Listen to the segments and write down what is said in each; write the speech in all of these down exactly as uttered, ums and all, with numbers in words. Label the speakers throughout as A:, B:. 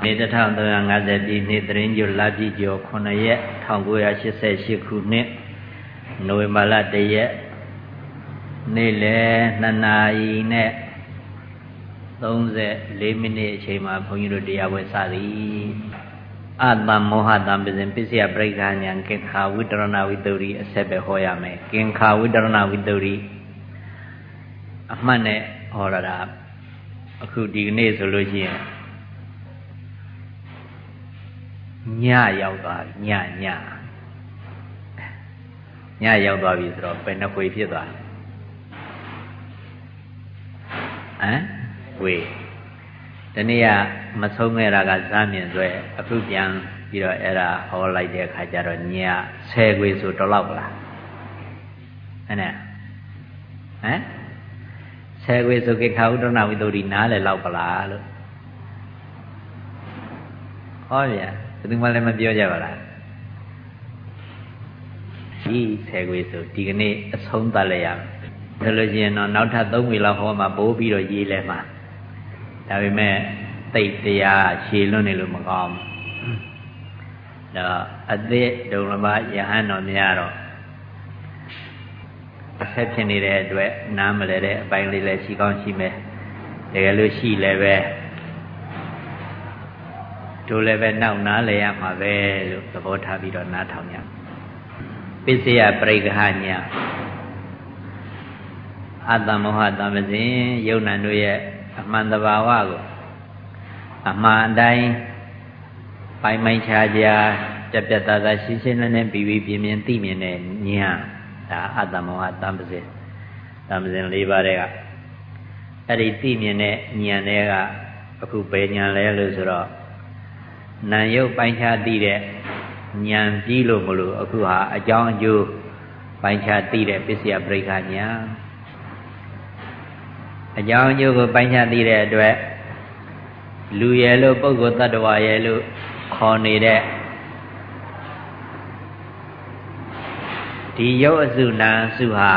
A: နေ့တစ်ထောင်သုံးရာငါးဆယ်ပြည့်နှစ်သတင်းကျွလပြည့်ကျော်ခုနှစ်ရက်တစ်ထောင်ကိုးရာရှစ်ဆယ်ရှစ်ခုနှစ်နိုဝင်ဘာလတစ်ရက်နေ့လယ်နှစ်နာရီနဲ့သုံးဆယ်လေးမိနစ်အချိန်မှာဘုန်းကြီးတို့တရားဝဲစသည်အတ္တမောဟတံပစဉ်ပစ္စယပရိက္ခာဉာဏ်ကင်္ခာဝိတရဏဝိတ္တုရိအဆက်ပဲဟောရမယ်ကင်္ခာဝိတရဏဝိတ္တုရိအမှတ်နဲ့ဟောရတာအခုဒီကနေ့ဆိုလို့ရှိရင်ညရောက်သွားညညညရောက်သွားပြီဆိုတော့ဘယ်နှခွေဖြစ်သွားဟမ်ဝေဒီနေ့ကမဆုံးခဲ့တာကဇာမြင်ဆွဲအခုပြန်ပြီးတော့အဲ့ဒါဟောလိုက်တဲ့အခါကျတော့ညဆယ်ခွေဆိုတော့လောက်လားအဲ့နဲ့ဟမ်ဆယ်ခွေဆိုကိခာဥဒ္ဒနာဝိတ္တုဒီနားလည်းလောက်ပလားလို့ဟောဗျာဘယ်သူမှလည်းမပြောကြပါလားဒီဆယ်ခွေဆိုဒီကနေ့အဆုံးသတ်လိုက်ရမယ်ဒါလို့ရှိရင်တော့နောက်ထပ်သုံးခွေလောက်ဟောမှပိုးပြီးတော့ရေးလဲမှာဒါပေမဲ့သိတရားရှည်လွန်းနေလို့မကောင်းဘူးဒါအသစ်ဒုံလဘယဟန်တော်များတော့အဆက်ဖြစ်နေတဲ့အတွက်နားမလဲတဲ့အပိုင်းလေးလည်းရှိကောင်းရှိမယ်တကယ်လို့ရှိလည်းပဲတို့လည်းပဲနောက်နားလဲရမှာပဲလို့သဘောထားပြီးတော့နားထောင်ကြပစ္စယပရိက္ခညာအတ္တမောဟတမစဉ်ယုံနာတို့ရဲ့အမှန်တဘာဝကိုအမှန်အတိုင်းပိုင်ပိုင်ခြားခြားပြတ်ပြတ်သားသားရှင်းရှင်းလင်းလင်းပြီးပြီးပြင်းပြင်းသိမြင်တဲ့ဉာဏ်ဒါအတ္တမောဟတမစဉ်တမစဉ်၄ပါးတဲ့ကအဲ့ဒီသိမြင်တဲ့ဉာဏ်တွေကအခုဘယ်ဉာဏ်လဲလို့ဆိုတော့နာယုတ်ပိုင်ခြားသိတဲ့ဉာဏ်ပြီးလို့မလို့အခုဟာအကြောင်းအကျိုးပိုင်ခြားသိတဲ့ပစ္စယပရိက္ခဉာဏ်အကြောင်းအကျိုးကိုပိုင်းခြားသိတဲ့အတွက်လူရဲ့လို့ပုဂ္ဂိုလ်တ attva ရဲ့လို့ခေါ်နေတဲ့ဒီယုတ်အစုနာအစုဟာ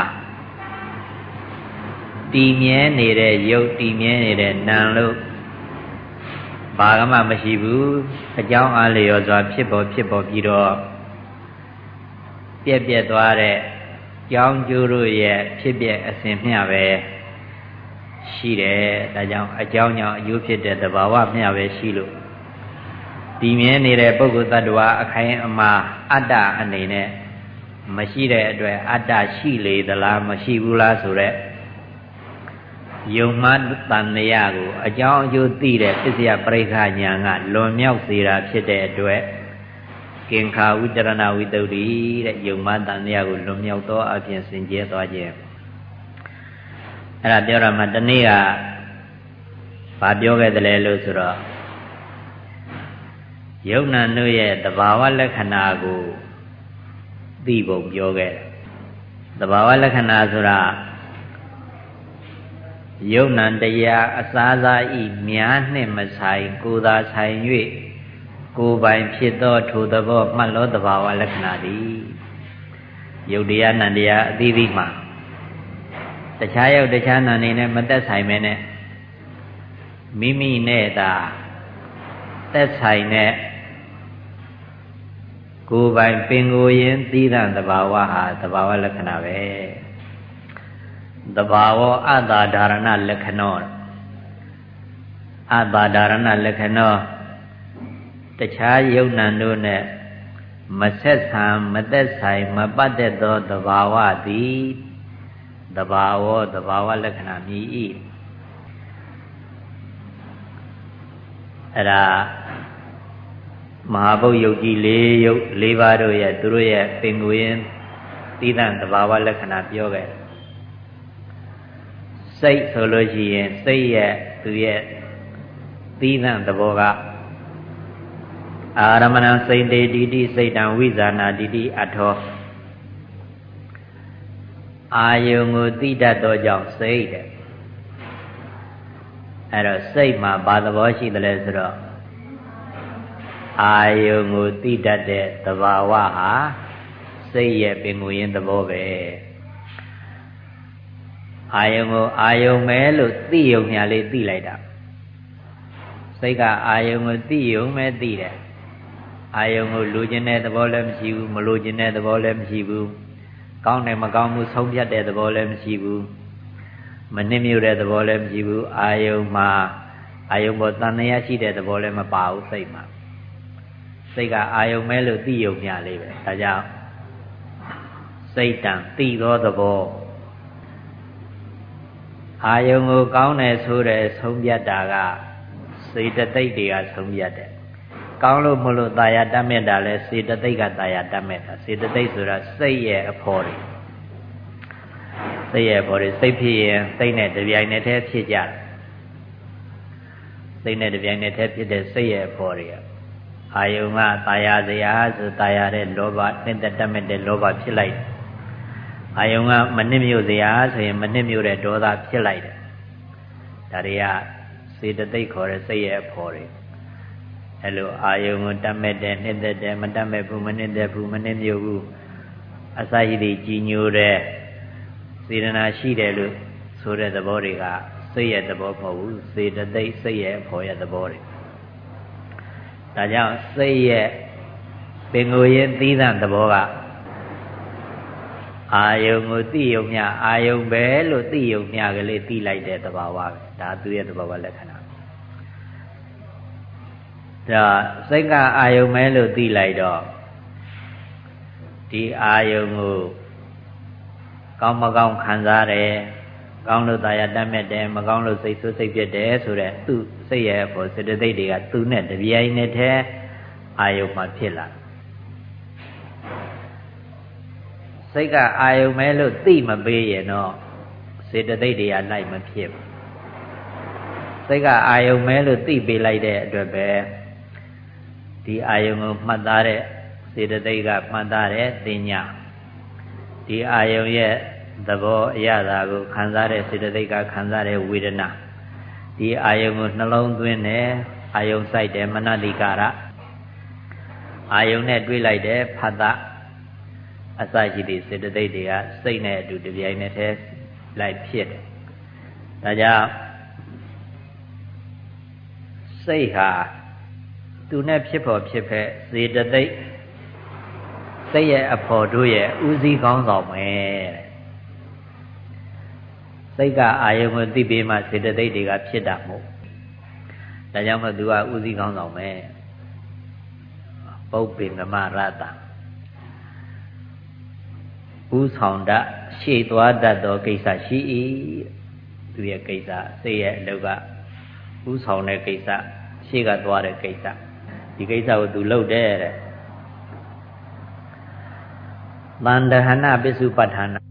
A: တည်မြဲနေတဲ့ယုတ်တည်မြဲနေတဲ့နာလို့ဘာကမှမရှိဘူးအကြောင်းအားလျော်စွာဖြစ်ပေါ်ဖြစ်ပေါ်ပြီးတော့ပြက်ပြက်သွားတဲ့ကြောင်းကျိုးတို့ရဲ့ဖြစ်ပြအစဉ်မျှပဲရှိတယ်ဒါကြောင့်အကြောင်းကြောင့်အကျိုးဖြစ်တဲ့သဘာဝမျှပဲရှိလို့ဒီမြဲနေတဲ့ပုဂ္ဂိုလ်တ attva အခိုင်အမာအတ္တအနေနဲ့မရှိတဲ့အတွက်အတ္တရှိလေသလားမရှိဘူးလားဆိုတော့ယုံမှတန်လျာကိုအကြောင်းအကျိုးသိတဲ့ပစ္စယပရိက္ခဉာဏ်ကလွန်မြောက်စေတာဖြစ်တဲ့အတွက်ကင်္ခာဝိတရဏဝိတ္တုရိတဲ့ယုံမှတန်လျာကိုလွန်မြောက်သောအပြင်စင်ကြဲသွားခြင်းအဲ့ဒါပြောရမှာတနေ့ကဘာပြောခဲ့တယ်လဲလို့ဆိုတော့ယုံနာတို့ရဲ့သဘာဝလက္ခဏာကိုသိဖို့ပြောခဲ့သဘာဝလက္ခဏာဆိုတာယုံနာတရားအစားစားဤများနှင့်မဆိုင်ကိုယ်သာဆိုင်၍ကိုယ်ပိုင်ဖြစ်သောထိုသဘောမှတ်လို့သဘာဝလက္ခဏာသည်ယုတ်တရားနံတရားအသီးသီးမှာတခြားရောက်တခြားနာနေနဲ့မသက်ဆိုင်မဲနဲ့မိမိနဲ့သာသက်ဆိုင်တဲ့ကိုယ်ပိုင်ပင်ကိုယ်ရင်သီးသန့်သဘာဝဟာသဘာဝလက္ခဏာပဲသဘာဝအတ္တဓာရဏလက္ခဏောအတ္တဓာရဏလက္ခဏောတခြားယုံနံတို့နဲ့မဆက်ဆံမသက်ဆိုင်မပတ်သက်သောသဘာဝသည်သဘာဝသဘာဝလက္ခဏာမြည်၏အဲ့ဒါမဟာဘုတ်ယုတ်ကြီးလေးယုတ်လေးပါးတို့ရဲ့သူတို့ရဲ့ပင်ကိုယ်ရင်သီးသန့်သဘာဝလက္ခဏာပြောခဲ့စိတ်ဆိုလို့ရှိရင်စိတ်ရဲ့သူရဲ့သီးသန့်သဘောကအာရမဏစိတ်တေတိတိစိတ်တံဝိဇာနာတိတိအထောအာယုံကိုသိတတ်သောကြောင့်စိတ်တဲ့အဲ့တော့စိတ်မှာဘာသဘောရှိတယ်လဲဆိုတော့အာယုံကိုသိတတ်တဲ့သဘာဝဟာစိတ်ရဲ့ပင်ကိုယ်ရင်းသဘောပဲအာယုံကိုအာယုံပဲလို့သိယုံညာလေးသိလိုက်တာစိတ်ကအာယုံကိုသိယုံပဲသိတယ်အာယုံကိုလိုချင်တဲ့သဘောလည်းမရှိဘူးမလိုချင်တဲ့သဘောလည်းမရှိဘူးကောင်းတယ်မကောင်းဘူးဆုံးဖြတ်တဲ့သဘောလည်းမရှိဘူးမနှိမ့်မြုပ်တဲ့သဘောလည်းမရှိဘူးအာယုံမှာအာယုံပေါ်တန်တရားရှိတဲ့သဘောလည်းမပါဘူးစိတ်မှာစိတ်ကအာယုံမဲလို့သိယုံများလေးပဲဒါကြောင့်စိတ်တံသိသောသဘောအာယုံကိုကောင်းတယ်ဆိုတဲ့ဆုံးဖြတ်တာကစေတသိက်တွေကဆုံးဖြတ်တယ်ကောင်းလို့မလို့ตายာတတ်မဲ့တာလဲစေတသိက်ကตายာတတ်မဲ့တာစေတသိက်ဆိုတာစိတ်ရဲ့အဖို့တွေစိတ်ရဲ့အဖို့တွေစိတ်ဖြစ်ရင်စိတ်နဲ့တပြိုင်နက်တည်းဖြစ်ကြတယ်စိတ်နဲ့တပြိုင်နက်တည်းဖြစ်တဲ့စိတ်ရဲ့အဖို့တွေအာယုံကตายာစရာဆိုตายာတဲ့လောဘနှိမ့်သက်တတ်မဲ့တဲ့လောဘဖြစ်လိုက်တယ်အာယုံကမနစ်မြို့စရာဆိုရင်မနစ်မြို့တဲ့ဒေါသဖြစ်လိုက်တယ်ဒါတွေကစေတသိက်ခေါ်တဲ့စိတ်ရဲ့အဖို့တွေအဲ့လိုအာယုံကိုတတ်မဲ့တဲ့နှိမ့်သက်တဲ့မတတ်မဲ့ဘူးမနစ်သက်ဘူးမနစ်မြို့ဘူးအစာရှိတဲ့ကြီးညိုတဲ့စေတနာရှိတယ်လို့ဆိုတဲ့သဘောတွေကစိတ်ရဲ့သဘောမဟုတ်ဘူးစေတသိက်စိတ်ရဲ့အဖို့ရဲ့သဘောတွေဒါကြောင့်စိတ်ရဲ့ပင်ကိုယ်ရဲ့သီးသန့်သဘောကအာယုံကိုသိယုံမြအာယုံပဲလို့သိယုံမြကလေးသိလိုက်တဲ့သဘာဝပဲဒါသူရဲ့သဘာဝလက္ခဏာဒါစိတ်ကအာယုံပဲလို့သိလိုက်တော့ဒီအာယုံကိုကောင်းမကောင်းခံစားတယ်ကောင်းလို့တရားတတ်မဲ့တယ်မကောင်းလို့စိတ်ဆိုးစိတ်ပြတ်တယ်ဆိုတဲ့သူ့စိတ်ရဲ့ပေါ်စေတသိက်တွေကသူနဲ့တပြိုင်နက်တည်းအာယုံမှာဖြစ်လာစိတ်ကအာယုံမဲလို့သိမပေးရင်တော့စေတသိက်တွေကလိုက်မဖြစ်ဘူးစိတ်ကအာယုံမဲလို့သိပေးလိုက်တဲ့အတွက်ပဲဒီအာယုံကိုမှတ်သားတဲ့စေတသိက်ကမှတ်သားတဲ့သိညာဒီအာယုံရဲ့သဘောအရသာကိုခံစားတဲ့စေတသိက်ကခံစားတဲ့ဝေဒနာဒီအာယုံကိုနှလုံးသွင်းတယ်အာယုံစိုက်တယ်မနတိကာရအာယုံနဲ့တွေးလိုက်တယ်ဖတ်တာအစရှိသည့်စေတသိက်တွေကစိတ်နဲ့အတူတပြိုင်နက်တည်းလိုက်ဖြစ်တယ်ဒါကြောင့်စိတ်ဟာသူနဲ့ဖြစ်ပေါ်ဖြစ်ဖက်စေတသိက်စိတ်ရဲ့အဖို့တို့ရဲ့ဥစည်းကောင်းဆောင်မယ်စိတ်ကအာယုံကိုသိပြီးမှစေတသိက်တွေကဖြစ်တာမဟုတ်ဒါကြောင့်မို့သူကဥစည်းကောင်းဆောင်မယ်ပုပ္ပိနမရတ္တဥဆောင်တရှေ့သွားတတ်သောကိစ္စရှိ၏သူရဲ့ကိစ္စစိတ်ရဲ့အလုပ်ကဥဆောင်တဲ့ကိစ္စရှေ့ကသွားတဲ့ကိစ္စဒီကိစ္စကိုသူလုပ်တယ်တဲ့တန္တဟနပစ္စုပ္ပထာနာ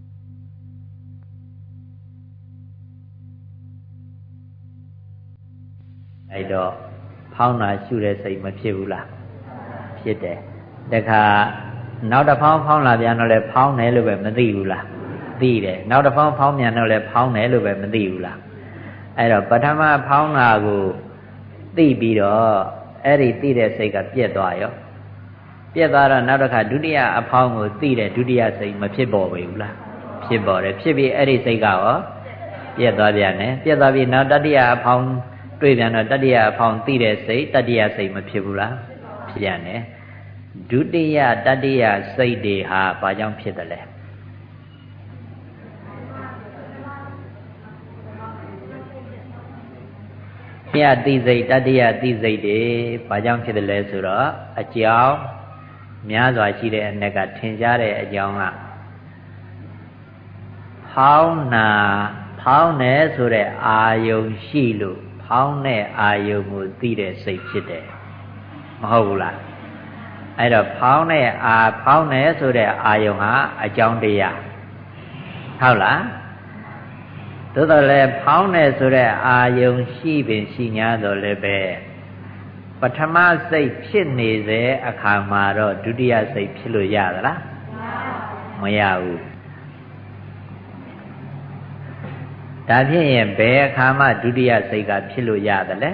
A: အဲ့တော့ဖောင်းတာရှုတဲ့စိတ်မဖြစ်ဘူးလားဖြစ်တယ်တခါနောက်တစ်ဖောင်းဖောင်းလာပြန်တော့လဲဖောင်းတယ်လို့ပဲမသိဘူးလားသိတယ်နောက်တစ်ဖောင်းဖောင်းပြန်တော့လဲဖောင်းတယ်လို့ပဲမသိဘူးလားအဲ့တော့ပထမဖောင်းတာကိုသိပြီးတော့အဲ့ဒီသိတဲ့စိတ်ကပြက်သွားရောပြက်သွားတော့နောက်တစ်ခါဒုတိယအဖောင်းကိုသိတဲ့ဒုတိယစိတ်မဖြစ်ပေါ်ဘူးလားဖြစ်ပေါ်တယ်ဖြစ်ပြီးအဲ့ဒီစိတ်ကရောပြက်သွားပြန်တယ်ပြက်သွားပြီးနောက်တတိယအဖောင်းတွေ့ပြန်တော့တတိယအဖောင်းသိတဲ့စိတ်တတိယစိတ်မဖြစ်ဘူးလားဖြစ်ပြန်တယ်ဒုတိယတတိယစိတ်တွေဟာဘာကြောင့်ဖြစ်တယ်လဲမြတ်တိစိတ်တတိယတိစိတ်တွေဘာကြောင့်ဖြစ်တယ်လဲဆိုတော့အကြောင်းများစွာရှိတဲ့အ내ကထင်ရှားတဲ့အကြောင်းကဖောင်းနာဖောင်းတယ်ဆိုတဲ့အာယုံရှိလို့ဖောင်းတဲ့အာယုံကိုသိတဲ့စိတ်ဖြစ်တယ်မဟုတ်ဘူးလားအဲ့တော့ဖောင်းတဲ့အာဖောင်းတယ်ဆိုတဲ့အာယုံဟာအကြောင်းတရားဟုတ်လားသို့တော်လည်းဖောင်းတယ်ဆိုတဲ့အာယုံရှိပင်ရှိ냐တော့လည်းပဲပထမစိတ်ဖြစ်နေစေအခါမှာတော့ဒုတိယစိတ်ဖြစ်လို့ရသလားမရဘူးဒါဖြင့်ရင်ဘယ်အခါမှဒုတိယစိတ်ကဖြစ်လို့ရသလဲ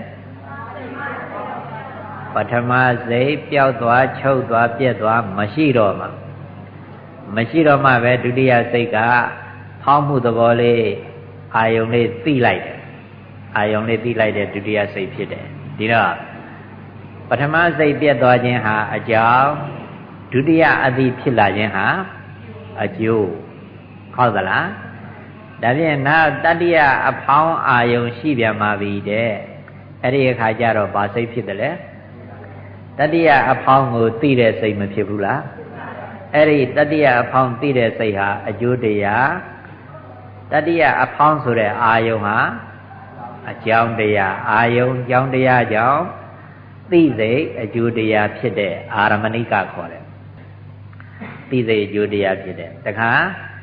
A: ပထမစိတ်ပျောက်သွားချုပ်သွားပြက်သွားမရှိတော့မှမရှိတော့မှပဲဒုတိယစိတ်ကဖောင်းမှုသဘောလေးအာယုံလေးသိလိုက်တယ်အာယုံလေးသိလိုက်တဲ့ဒုတိယစိတ်ဖြစ်တယ်ဒီတော့ပထမစိတ်ပြတ်သွားခြင်းဟာအကြောင်းဒုတိယအသိဖြစ်လာခြင်းဟာအကျိုးဟုတ်သလားဒါဖြင့်နောက်တတိယအဖောင်းအာယုံရှိပြန်ပါပြီတဲ့အဲ့ဒီအခါကျတော့ဘာစိတ်ဖြစ်တယ်လဲတတိယအဖောင်းကိုသိတဲ့စိတ်မဖြစ်ဘူးလားအဲ့ဒီတတိယအဖောင်းသိတဲ့စိတ်ဟာအကျိုးတရားတတိယအဖောင်းဆိုတဲ့အာယုံဟာအကြောင်းတရားအာယုံအကြောင်းတရားကြောင့်သိစိတ်အကျိုးတရားဖြစ်တဲ့အာရမဏိကခေါ်တယ်သိစိတ်အကျိုးတရားဖြစ်တဲ့တခါ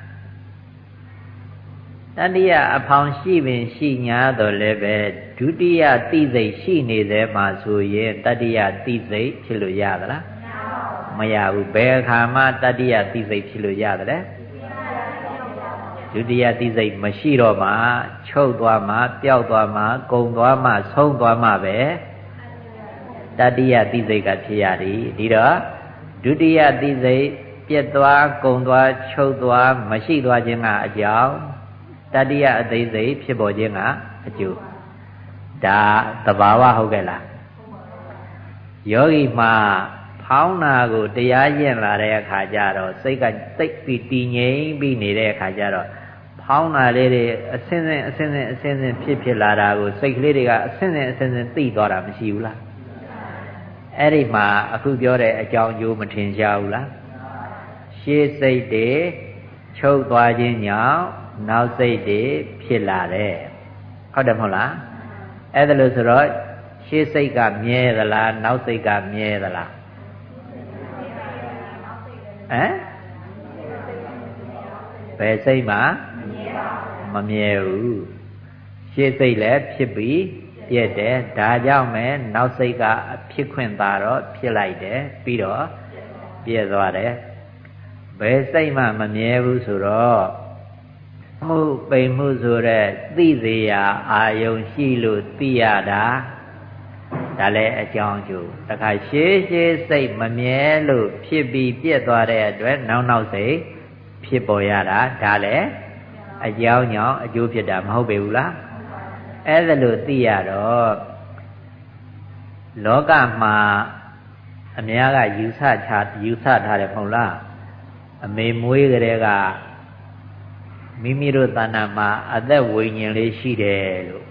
A: တတိယအဖောင်းရှိပင်ရှိညာတော့လည်းပဲဒုတိယသိစိတ်ရှိနေသေးမှဆိုရင်တတိယသိစိတ်ဖြစ်လို့ရသလားမရဘူးဘယ်အခါမှတတိယသိစိတ်ဖြစ်လို့ရတယ်လဲဒုတိယသိစိတ်မရှိတော့မှချုပ်သွားမှပျောက်သွားမှကုန်သွားမှဆုံးသွားမှပဲတတိယသိစိတ်ကဖြစ်ရတယ်ဒီတော့ဒုတိယသိစိတ်ပြတ်သွားကုန်သွားချုပ်သွားမရှိသွားခြင်းကအကြောင်းတတိယအသေးစိတ်ဖြစ်ပေါ်ခြင်းကအကျိုးဒါသဘာဝဟုတ်ကဲ့လားယောဂီမှာဖောင်းနာကိုတရားကျင့်လာတဲ့အခါကျတော့စိတ်ကစိတ်ပြီးတည်ငြိမ်ပြီးနေတဲ့အခါကျတော့ဖောင်းနာလေးတွေအစင်းစင်းအစင်းစင်းအစင်းစင်းဖြစ်ဖြစ်လာတာကိုစိတ်ကလေးတွေကအစင်းစင်းအစင်းစင်းသိသွားတာမရှိဘူးလားအဲ့ဒီမှာအခုပြောတဲ့အကြောင်းအကျိုးမထင်ရှားဘူးလားရှေးစိတ်တွေချုပ်သွားခြင်းကြောင့်နောက်စိတ်တွေဖြစ်လာတယ်ဟုတ်တယ်မဟုတ်လားအဲ့ဒါလို့ဆိုတော့ရှေးစိတ်ကမြဲသလားနောက်စိတ်ကမြဲသလားဟမ်ဘယ်စိတ်မှမမြဲဘူးရှေ့စိတ်လည်းဖြစ်ပြီးပြည့်တယ်ဒါကြောင့်ပဲနောက်စိတ်ကဖြစ်ခွင့်သာတော့ဖြစ်လိုက်တယ်ပြီးတော့ပြည့်သွားတယ်ဘယ်စိတ်မှမမြဲဘူးဆိုတော့မှုပိန်မှုဆိုတဲ့သိစေရာအာယုံရှိလို့သိရတာဒါလည်းအကြောင်းအကျိုးတခါရှေးရှေးစိတ်မမြဲလို့ဖြစ်ပြီးပြည့်သွားတဲ့အတွက်နောက်နောက်စိတ်ဖြစ်ပေါ်ရတာဒါလည်းအကြောင်းကြောင့်အကျိုးဖြစ်တာမဟုတ်ပေဘူးလားအဲ့ဒါလို့သိရတော့လောကမှာအများကယူဆချယူဆထားတယ်မဟုတ်လားအမေမွေးကလေးကမိမိတို့တဏ္ဍာမှာအသက်ဝိညာဉ်လေးရှိတယ်လို့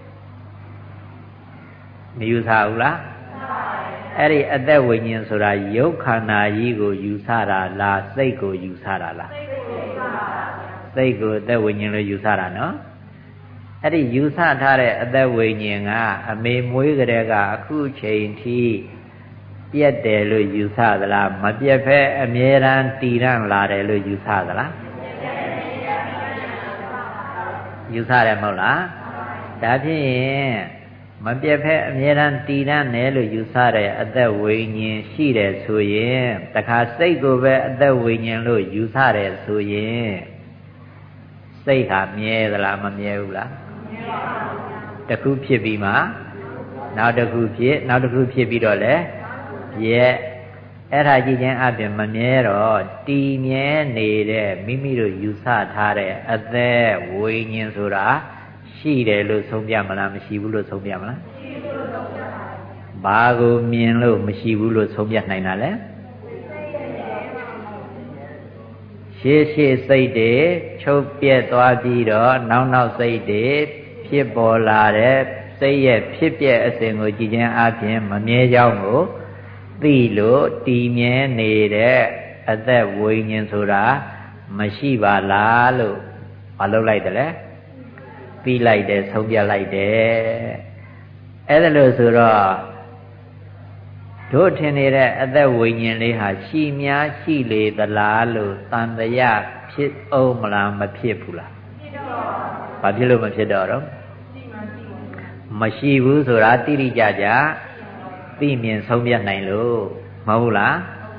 A: မယူဆဘူးလားအဲ့ဒီအသက်ဝိညာဉ်ဆိုတာရုပ်ခန္ဓာကြီးကိုယူဆတာလားစိတ်ကိုယူဆတာလားစိတ်ကိုအသက်ဝိညာဉ်လို့ယူဆတာနော်အဲ့ဒီယူဆထားတဲ့အသက်ဝိညာဉ်ကအမေမွေးကလေးကအခုချိန်ထိပြတ်တယ်လို့ယူဆသလားမပြတ်ဖဲအမြဲတမ်းတည်ရန်လာတယ်လို့ယူဆသလားယူဆတယ်မဟုတ်လားဒါဖြင့်မပြတ်ဖက်အမြဲတမ်းတည်တတ်တယ်လို့ယူဆတဲ့အသက်ဝိညာဉ်ရှိတယ်ဆိုရင်တခါစိတ်ကိုပဲအသက်ဝိညာဉ်လို့ယူဆတယ်ဆိုရင်စိတ်ဟာမြဲသလားမမြဲဘူးလားမြဲပါဘူးတစ်ခုဖြစ်ပြီးမှနောက်တစ်ခုဖြစ်နောက်တစ်ခုဖြစ်ပြီးတော့လေရဲ့အဲ့ဒါကြည့်ချင်းအပြင်မမြဲတော့တည်မြဲနေတဲ့မိမိတို့ယူဆထားတဲ့အသက်ဝိညာဉ်ဆိုတာရှိတယ်လို့ဆုံးပြမလားမရှိဘူးလို့ဆုံးပြမလားရှိဘူးလို့ဆုံးပြပါဘူးဘာကိုမြင်လို့မရှိဘူးလို့ဆုံးပြနိုင်တာလဲရှေးရှေးစိတ်တွေချုပ်ပြက်သွားပြီးတော့နောက်နောက်စိတ်တွေဖြစ်ပေါ်လာတဲ့စိတ်ရဲ့ဖြစ်ပျက်အစဉ်ကိုကြည့်ခြင်းအပြင်မမြဲကြောင်းကိုသိလို့တည်မြဲနေတဲ့အသက်ဝိညာဉ်ဆိုတာမရှိပါလားလို့မလုပ်လိုက်တယ်လေပြီးလိုက်တယ်ဆုံးပြလိုက်တယ်အဲ့ဒါလို့ဆိုတော့တို့ထင်နေတဲ့အသက်ဝိညာဉ်လေးဟာရှိများရှိလေသလားလို့တန်တရားဖြစ်အောင်မလားမဖြစ်ဘူးလားဖြစ်တော့ဘာဖြစ်လို့မဖြစ်တော့တော့မရှိဘူးဆိုတာတိတိကျကျသိမြင်ဆုံးပြနိုင်လို့မဟုတ်လား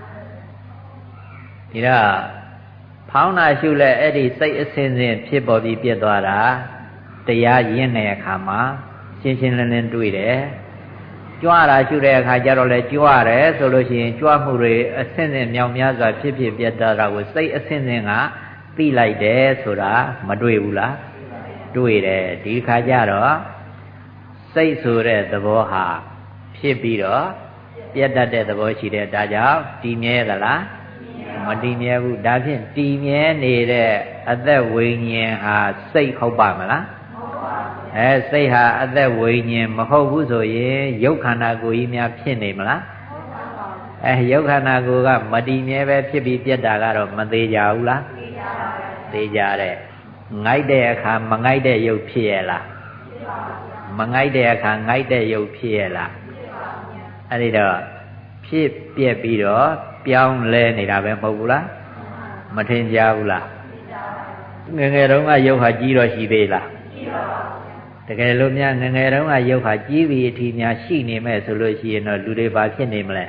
A: ဒီတော့ဖောင်းနာရှုလဲအဲ့ဒီစိတ်အစဉ်စဉ်ဖြစ်ပေါ်ပြီးပြတ်သွားတာတရားရင်းတဲ့အခါမှာရှင်းရှင်းလင်းလင်းတွေ့တယ်ကြွားတာရှုတဲ့အခါကျတော့လဲကြွားတယ်ဆိုလို့ရှိရင်ကြွားမှုတွေအစဉ်စဉ်မြောင်များစွာဖြစ်ဖြစ်ပြတ်သွားတာကိုစိတ်အစဉ်စဉ်ကသိလိုက်တယ်ဆိုတာမတွေ့ဘူးလားတွေ့တယ်ဒီခါကျတော့စိတ်ဆိုတဲ့သဘောဟာဖြစ်ပြီးတော့ပြတ်တတ်တဲ့သဘောရှိတယ်ဒါကြောင့်တည်မြဲသလားမတည်မြဲဘူးဒါဖြင့်တည်မြဲနေတဲ့အသက်ဝိညာဉ်ဟာစိတ်ဟုတ်ပါမလားအဲစိတ်ဟာအသက်ဝိညာဉ်မဟုတ်ဘူးဆိုရင်ရုပ်ခန္ဓာကိုယ်ကြီးများဖြစ်နေမလားအဲရုပ်ခန္ဓာကိုယ်ကမတည်မြဲပဲဖြစ်ပြီးပြတ်တာကတော့မသေးကြဘူးလားသေးကြတဲ့ငိုက်တဲ့အခါမငိုက်တဲ့ရုပ်ဖြစ်ရဲ့လားမငိုက်တဲ့အခါငိုက်တဲ့ရုပ်ဖြစ်ရဲ့လားအဲ့ဒီတော့ဖြစ်ပြက်ပြီးတော့ပြောင်းလဲနေတာပဲမဟုတ်ဘူးလားမထင်ကြဘူးလားငယ်ငယ်တုန်းကရုပ်ဟာကြီးတော့ရှိသေးလားတကယ်လို့များငယ်ငယ်တုန်းကရုပ်ဟာကြီးပြီးအထီးများရှိနေမဲ့ဆိုလို့ရှိရင်တော့လူတွေဘာဖြစ်နေမလဲ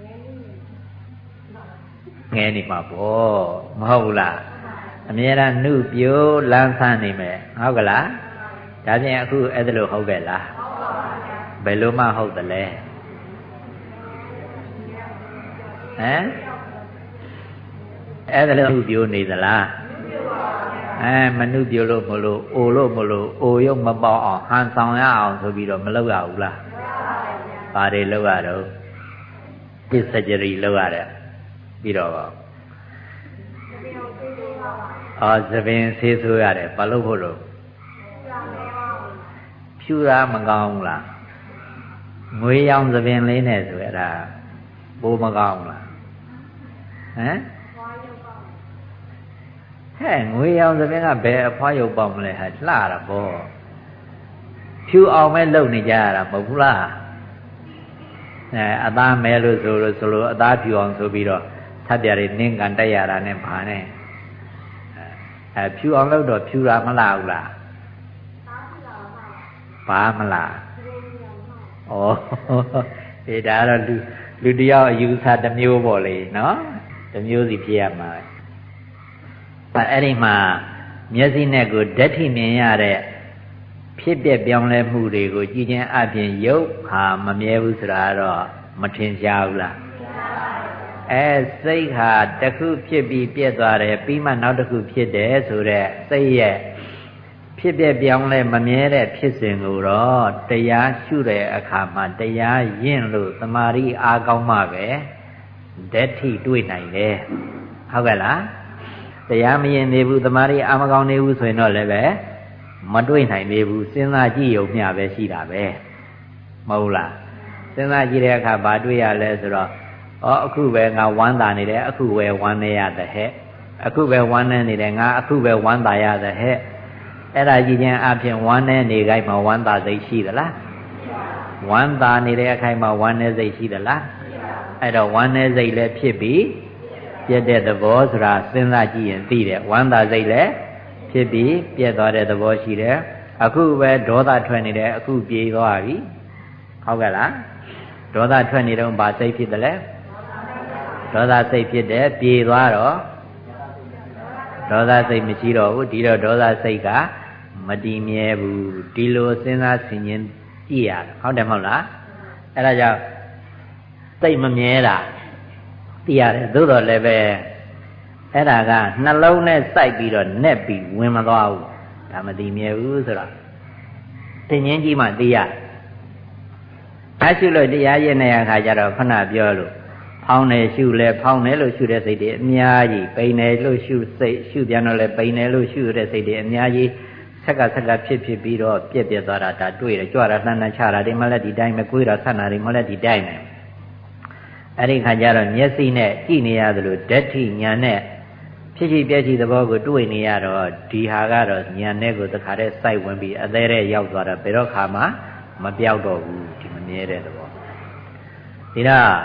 A: ငယ်နေမှာပေါ့မဟုတ်ဘူးလားအမြဲတမ်းနှုတ်ပြိုးလန်းဆန်းနေမယ်ဟုတ်ကလားဒါဖြင့်အခုအဲ့ဒါလို့ဟုတ်ကဲ့လားဘယ်လိုမှဟုတ်တယ်လဲဟမ်အဲ့ဒါလို့နှုတ်ပြိုးနေသလားအဲမနှုတ်ပြိုးလို့မလို့အိုလို့မလို့အိုရုပ်မပေါအောင်ဟန်ဆောင်ရအောင်ဆိုပြီးတော့မလုပ်ရဘူးလားဘာတွေလုပ်ရတော့ပစ္စကြရီလုပ်ရတယ်ပြီးတော့အော်သပင်ဆေးဆိုးရတယ်ဘာလို့ဖို့လို့ဖြူတာမကောင်းဘူးလားငွေရောင်သပင်လေးနဲ့ဆိုရတာပိုးမကောင်းဘူးလားဟမ်ဟဲ့ငွေရောင်သပင်ကဘယ်အဖွားရုပ်ပေါက်မလဲဟာလှတာပေါ့ဖြူအောင်ပဲလုပ်နေကြရတာမဟုတ်ဘူးလားအဲအသားမဲလို့ဆိုလို့ဆိုလို့အသားဖြူအောင်ဆိုပြီးတော့ထပ်ပြရနင်းကန်တက်ရတာနဲ့ဘာနဲ့အဲဖြူအောင်လုပ်တော့ဖြူတာမလားဘူးလားဘာမလားဩဒီဒါတော့လူလူတယောက်အယူဆတစ်မျိုးပေါ့လေနော်တစ်မျိုးစီဖြစ်ရမှာအဲအဲ့ဒီမှာမျက်စိနဲ့ကိုဓာတ်ထိမြင်ရတဲ့ဖြစ်ပျက်ပြောင်းလဲမှုတွေကိုကြည်ချင်းအပြင်ရုပ်ဟာမမြဲဘူးဆိုတာတော့မထင်ရှားဘူးလားအဲစိတ်ဟာတစ်ခုဖြစ်ပြီးပြည့်သွားတယ်ပြီးမှနောက်တစ်ခုဖြစ်တယ်ဆိုတော့စိတ်ရဲ့ဖြစ်ပြပြောင်းလဲမမြဲတဲ့ဖြစ်စဉ်ကိုတော့တရားရှုတဲ့အခါမှာတရားရင့်လို့သမာဓိအားကောင်းမှပဲဓာတ်ထိတွေ့နိုင်တယ်ဟုတ်ကဲ့လားတရားမရင်နေဘူးသမာဓိအားမကောင်းနေဘူးဆိုရင်တော့လည်းပဲမတွေ့နိုင်သေးဘူးစဉ်းစားကြည့်ရုံမျှပဲရှိတာပဲမဟုတ်လားစဉ်းစားကြည့်တဲ့အခါဘာတွေ့ရလဲဆိုတော့ဩအခုပဲငါဝမ်းသာနေတယ်အခုပဲဝမ်းနေရတဲ့ဟဲ့အခုပဲဝမ်းနေနေတယ်ငါအခုပဲဝမ်းသာရတဲ့ဟဲ့အဲ့ဒါကြည့်ခြင်းအပြင်ဝမ်းနေနေခိုင်းမှာဝမ်းသာစိတ်ရှိသလားဝမ်းသာနေတဲ့အခိုင်မှာဝမ်းနေစိတ်ရှိသလားအဲ့တော့ဝမ်းနေစိတ်လည်းဖြစ်ပြီးပြည့်တဲ့သဘောဆိုတာစဉ်းစားကြည့်ရင်သိတယ်ဝမ်းသာစိတ်လည်းဖြစ်ပြီးပြည့်သွားတဲ့သဘောရှိတယ်အခုပဲဒေါသထွက်နေတယ်အခုပြေသွားပြီဟုတ်ကဲ့လားဒေါသထွက်နေတော့ဘာစိတ်ဖြစ်တယ်လဲဒေါသစိတ်ဖြစ်တယ်ပြေသွားတော့ဒေါသစိတ်မရှိတော့ဘူးဒီတော့ဒေါသစိတ်ကမတည်မြဲဘူးဒီလိုစဉ်းစားဆင်ခြင်ကြည့်ရတယ်ဟုတ်တယ်မဟုတ်လားအဲ့ဒါကြောင့်စိတ်မမြဲတာသိရတယ်သို့တော်လည်းပဲအဲ့ဒါကနှလုံးနဲ့စိုက်ပြီးတော့နဲ့ပြီးဝင်မသွားဘူးဒါမတည်မြဲဘူးဆိုတော့သင်ချင်းကြီးမှသိရအားရှိလို့တရားရတဲ့အခါကျတော့ခဏပြောလို့ဖောင်းတယ်ရှုလဲဖောင်းတယ်လို့ရှုတဲ့စိတ်တွေအများကြီးပိန်တယ်လို့ရှုစိတ်ရှုပြန်တော့လဲပိန်တယ်လို့ရှုတဲ့စိတ်တွေအများကြီးဆက်ကဆက်ကဖြစ်ဖြစ်ပြီးတော့ပြက်ပြက်သွားတာဒါတွေ့တယ်ကြွတာလှမ်းလှမ်းချတာဒီမှလည်းဒီတိုင်းပဲကိုယ်ရဆန္ဒတွေမှလည်းဒီတိုင်းပဲအဲ့ဒီခါကျတော့မျက်စိနဲ့ကြည့်နေရသလိုဓာတ်ထိညာနဲ့ဖြစ်ဖြစ်ပြက်ဖြစ်သဘောကိုတွေ့နေရတော့ဒီဟာကတော့ညာနဲ့ကိုတခါတည်းစိုက်ဝင်ပြီးအသေးတဲ့ရောက်သွားတော့ဘယ်တော့ခါမှမပြောက်တော့ဘူးဒီမမြဲတဲ့သဘောဒီ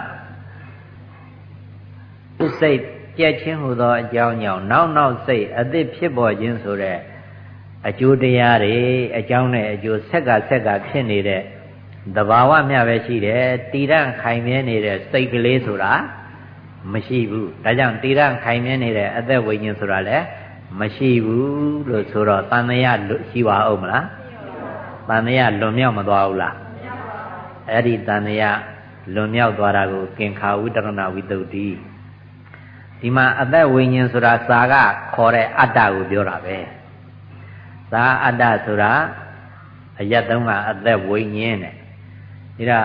A: တော့စိတ်ကြက်ချင်းဟူသောအကြောင်းကြောင့်နောက်နောက်စိတ်အသစ်ဖြစ်ပေါ်ခြင်းဆိုတဲ့အကျိုးတရားတွေအကြောင်းနဲ့အကျိုးဆက်ကဆက်ကဖြစ်နေတဲ့သဘာဝမျှပဲရှိတယ်တည်ရန်ခိုင်မြဲနေတဲ့စိတ်ကလေးဆိုတာမရှိဘူးဒါကြောင့်တည်ရန်ခိုင်မြဲနေတဲ့အသက်ဝိညာဉ်ဆိုတာလည်းမရှိဘူးလို့ဆိုတော့တန်မြတ်ရှိပါဦးမလားတန်မြတ်လွန်မြောက်မသွားဘူးလားအဲ့ဒီတန်မြတ်လွန်မြောက်သွားတာကိုကင်္ခာဝိတရဏဝိတုဒ္ဓိဒီမှာအသက်ဝိညာဉ်ဆိုတာစာကခေါ်တဲ့အတ္တကိုပြောတာပဲသာအတ္တဆိုတာအယတ်သုံးကအသက်ဝိညာဉ်တဲ့ဒါ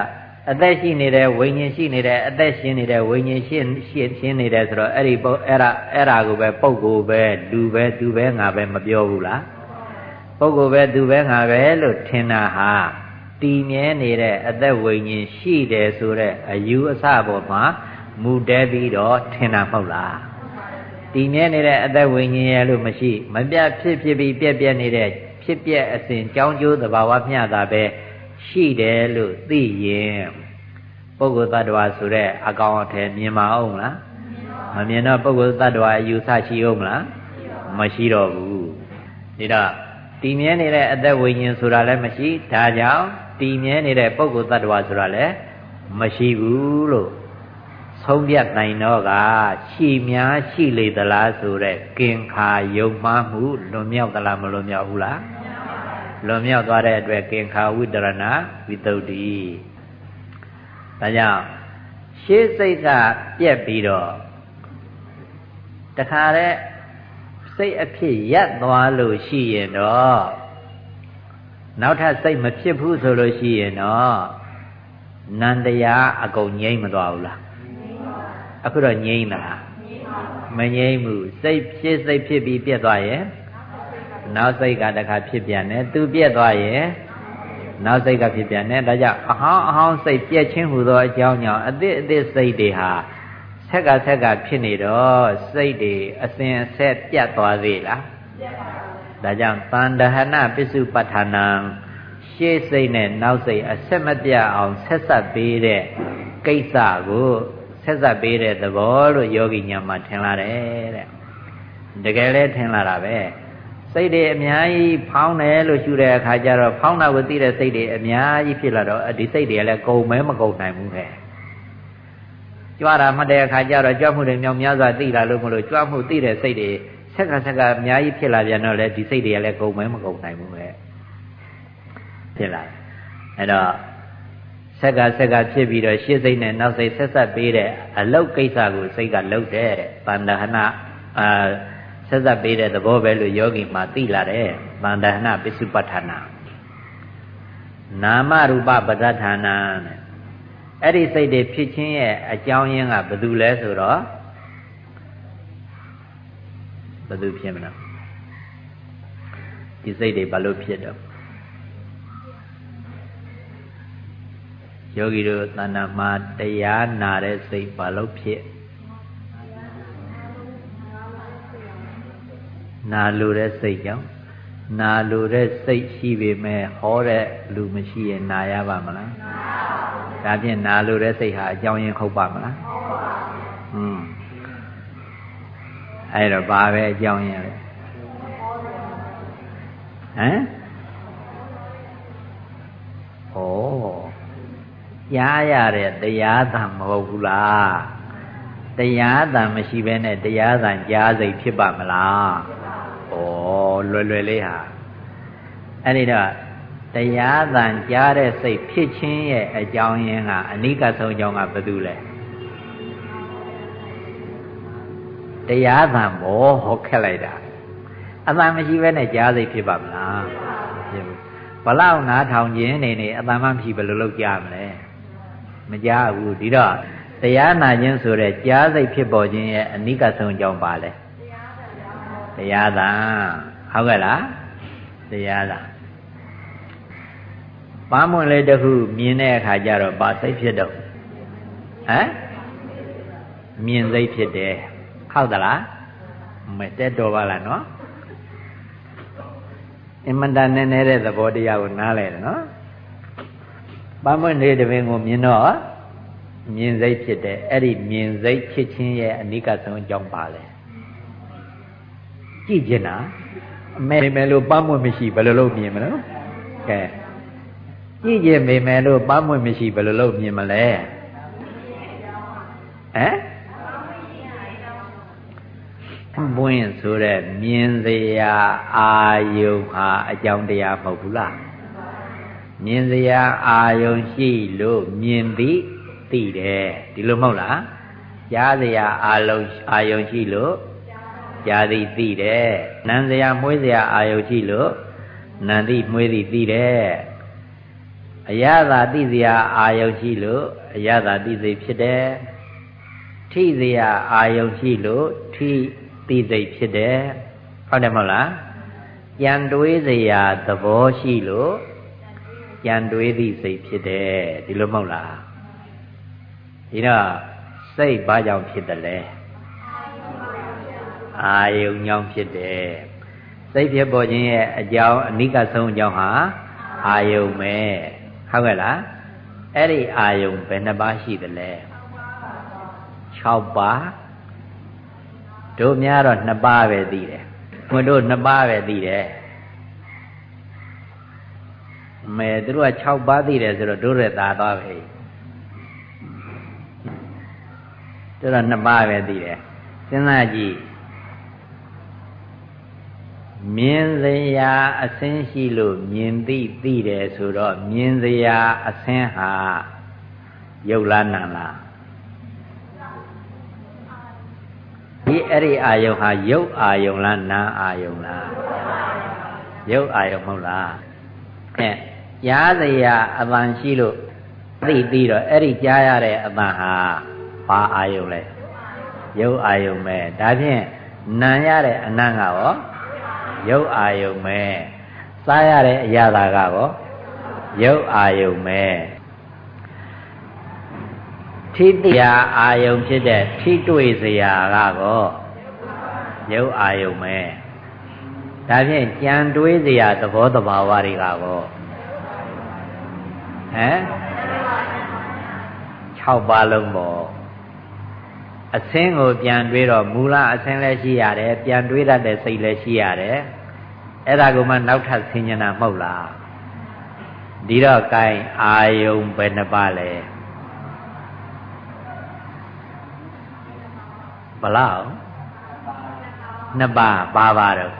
A: အသက်ရှိနေတဲ့ဝိညာဉ်ရှိနေတဲ့အသက်ရှင်နေတဲ့ဝိညာဉ်ရှိရှိရှင်းနေတယ်ဆိုတော့အဲ့ဒီအဲ့ဒါအဲ့ဒါကိုပဲပုဂ္ဂိုလ်ပဲလူပဲသူပဲငါပဲမပြောဘူးလားပုဂ္ဂိုလ်ပဲသူပဲငါပဲလို့ထင်တာဟာတည်မြဲနေတဲ့အသက်ဝိညာဉ်ရှိတယ်ဆိုတဲ့အယူအဆပေါ်မှာမူတည်ပြီးတော့ထင်တာမဟုတ်လားတည်မြဲနေတဲ့အသက်ဝိညာဉ်ရဲ့လို့မရှိမပြတ်ဖြစ်ဖြစ်ပြီးပြက်ပြက်နေတဲ့ဖြစ်ပြက်အစဉ်ကြောင်းကျိုးသဘာဝမျှတာပဲရှိတယ်လို့သိရင်ပုဂ္ဂိုလ်တ attva ဆိုတဲ့အကောင်အထည်မြင်မအောင်လားမမြင်တော့ပုဂ္ဂိုလ်တ attva အယူဆရှိအောင်လားမရှိတော့ဘူးဒါတော့တည်မြဲနေတဲ့အသက်ဝိညာဉ်ဆိုတာလည်းမရှိဒါကြောင့်တည်မြဲနေတဲ့ပုဂ္ဂိုလ်တ attva ဆိုတာလည်းမရှိဘူးလို့ဆုံးဖြတ်နိုင်တော့ကရှိများရှိလေသလားဆိုတဲ့ကင်္ခာယုံမှားမှုလွန်မြောက်သလားမလွန်မြောက်ဘူးလားလွန်မြောက်သွားတဲ့အတွက်ကင်္ခာဝိတရဏဝိတုဒ္ဓိဒါကြောင့်ရှေးစိတ်ကပြက်ပြီးတော့တခါတည်းစိတ်အဖြစ်ရပ်သွားလို့ရှိရင်တော့နောက်ထပ်စိတ်မဖြစ်ဘူးဆိုလို့ရှိရင်တော့နန္တရားအကုန်ငြိမ့်မသွားဘူးလားအခုတော့ငြိမ့်လားမငြိမ့်ဘူးစိတ်ဖြစ်စိတ်ဖြစ်ပြီးပြက်သွားရင်နောက်စိတ်ကတခါဖြစ်ပြန်တယ်သူပြက်သွားရင်နောက်စိတ်ကဖြစ်ပြန်တယ်ဒါကြောင့်အဟောင်းအဟောင်းစိတ်ပြက်ချင်းဟူသောအကြောင်းကြောင့်အသစ်အသစ်စိတ်တွေဟာဆက်ကဆက်ကဖြစ်နေတော့စိတ်တွေအစဉ်အဆက်ပြတ်သွားသေးလားပြတ်ပါဘူးဒါကြောင့်တန်တဟနပစ္စုပ္ပထာနံရှေ့စိတ်နဲ့နောက်စိတ်အဆက်မပြတ်အောင်ဆက်ဆက်ပေးတဲ့ကိစ္စကိုဆက်ဆက်ပေးတဲ့သဘောလို့ယောဂီညာမှာထင်လာတယ်တဲ့တကယ်လဲထင်လာတာပဲစိတ်တွေအများကြီးဖောင်းတယ်လို့ရှုတဲ့အခါကျတော့ဖောင်းတာကိုသိတဲ့စိတ်တွေအများကြီးဖြစ်လာတော့ဒီစိတ်တွေလည်းကုန်မဲမကုန်နိုင်ဘူးပဲကြွားတာမှတ်တဲ့အခါကျတော့ကြွမှုတွေမြောင်များစွာသိလာလို့မလို့ကြွမှုသိတဲ့စိတ်တွေဆက်ကဆက်ကအများကြီးဖြစ်လာပြန်တော့လေဒီစိတ်တွေကလည်းကုန်မဲမကုန်နိုင်ဘူးပဲဖြစ်လာအဲ့တော့ဆက်ကဆက်ကဖြစ်ပြီးတော့ရှေ့စိတ်နဲ့နောက်စိတ်ဆက်ဆက်ပေးတဲ့အလုတ်ကိစ္စကိုစိတ်ကလှုပ်တဲ့တန်တဟနအာဆက်ဆက်ပေးတဲ့သဘောပဲလို့ယောဂီမှာသိလာတယ်တန်တဟနပစ္စုပ္ပထာနာနာမရူပပဋ္ဌာနာတဲ့အဲ့ဒီစိတ်တွေဖြစ်ခြင်းရဲ့အကြောင်းရင်းကဘယ်သူလဲဆိုတော့ဘယ်သူဖြစ်မလဲဒီစိတ်တွေဘာလို့ဖြစ်တော့ယောဂီတို့သဏ္ဍာန်မှာတရားနာတဲ့စိတ်ဘာလို့ဖြစ်နာလိုတဲ့စိတ်ကြောင့်နာလိုတဲ့စိတ်ရှိပေမဲ့ဟောတဲ့လူမရှိရင်နာရပါမလားဒါဖြင့်နာလိုတဲ့စိတ်ဟာအကြောင်းရင်းဟုတ်ပါမလားဟုတ်ပါဘူးဟွန်းအဲ့တော့ဘာပဲအကြောင်းရင်းလဲဟမ်ဩကြားရတဲ့တရားသံမဟုတ်ဘူးလားတရားသံမရှိဘဲနဲ့တရားသံကြားစိတ်ဖြစ်ပါမလားဩလွယ်လွယ်လေးဟာအဲ့ဒီတော့တရားသံကြားတဲ့စိတ်ဖြစ်ခြင်းရဲ့အကြောင်းရင်းကအနိကဆုံးအကြောင်းကဘာတူလဲတရားသံဘောဟောခက်လိုက်တာအတန်မရှိဘဲနဲ့ကြားစိတ်ဖြစ်ပါမလားဖြစ်ဘူးဘလောက်နားထောင်ခြင်းနေနေအတန်မှမရှိဘယ်လိုလုပ်ကြမလဲမကြားဘူးဒီတော့တရားနာခြင်းဆိုတဲ့ကြားစိတ်ဖြစ်ပေါ်ခြင်းရဲ့အနိကဆုံးအကြောင်းပါလဲတရားသံဟုတ်ကဲ့လားတရားသံပန်းမွင့်လေးတစ်ခုမြင်တဲ့အခါကျတော့ဘာစိတ်ဖြစ်တော့ဟမ်မြင်စိတ်ဖြစ်တယ်ဟုတ်သလားမတက်တော်ပါလားနော်အင်မတန်နဲ့နေတဲ့သဘောတရားကိုနားလဲတယ်နော်ပန်းမွင့်လေးတစ်ပင်ကိုမြင်တော့မြင်စိတ်ဖြစ်တယ်အဲ့ဒီမြင်စိတ်ဖြစ်ခြင်းရဲ့အနိကဆုံးအကြောင်းပါလဲကြည့်ကျင်တာအမေမယ်လို့ပန်းမွင့်မရှိဘယ်လိုလုပ်မြင်မလို့ကဲကြည့်ကျင်ပေမယ်လို့ပန်းမွင့်မရှိဘယ်လိုလုပ်မြင်မလဲဟမ်မွင့်ဆိုတဲ့မြင်စရာအာယုံဟာအကြောင်းတရားမဟုတ်ဘူးလားမြင်စရာအာယုံရှိလို့မြင်သည်သိတယ်ဒီလိုမဟုတ်လားကြားစရာအာလုံးအာယုံရှိလို့ကြားသည်သိတယ်နားစရာမွေးစရာအာယုံရှိလို့နားသည်မွေးသည်သိတယ်အရသာသိစရာအာယုံရှိလို့အရသာသိစိတ်ဖြစ်တယ်ထိစရာအာယုံရှိလို့ထိသိစိတ်ဖြစ်တယ်ဟုတ်တယ်မဟုတ်လားကြံတွေးစရာသဘောရှိလို့ကြံတွေးသည့်စိတ်ဖြစ်တယ်ဒီလိုမဟုတ်လားဒီတော့စိတ်ဘာကြောင့်ဖြစ်တယ်လဲအာယုံကြောင့်ဖြစ်တယ်စိတ်ဖြစ်ပေါ်ခြင်းရဲ့အကြောင်းအနိကဆုံးအကြောင်းဟာအာယုံပဲဟုတ်ကဲ့လားအဲ့ဒီအာယုံဘယ်နှပါးရှိသလဲ၆ပါးတို့များတော့နှစ်ပါးပဲသိတယ်ဘုတို့နှစ်ပါးပဲသိတယ်မဲသူတို့က၆ပါးသိတယ်ဆိုတော့တို့ရဲ့သာသွားပဲတို့တော့နှစ်ပါးပဲသိတယ်စဉ်းစားကြည့်မြင်စရာအစင်းရှိလို့မြင်သိသိတယ်ဆိုတော့မြင်စရာအစင်းဟာရုပ်လားနာလားဒီအဲ့ဒီအာယုံဟာရုပ်အာယုံလားနာအာယုံလားရုပ်အာယုံမဟုတ်လားအဲကြားစရာအပန်ရှိလို့သိပြီးတော့အဲ့ဒီကြားရတဲ့အပန်ဟာဘာအာယုံလဲရုပ်အာယုံပဲဒါဖြင့်နာရတဲ့အနံ့ကရောရုပ်အာယုံပဲစားရတဲ့အရာသာကရောရုပ်အာယုံပဲထိတရားအာယုံဖြစ်တဲ့ထိတွေ့စရာကရောရုပ်အာယုံပဲဒါဖြင့်ကြံတွေးစရာသဘောတဘာဝတွေကရောဟမ်၆ပါးလုံးပေါ့အစင်းကိုပြန်တွေးတော့မူလအစင်းလည်းရှိရတယ်ပြန်တွေးတတ်တဲ့စိတ်လည်းရှိရတယ်အဲ့ဒါကိုမှနောက်ထပ်ဆင်ញနာမဟုတ်လားဒီတော့ gain အာယုံဘယ်နှပါလဲဘလောက်နှစ်ပါးပါပါတော့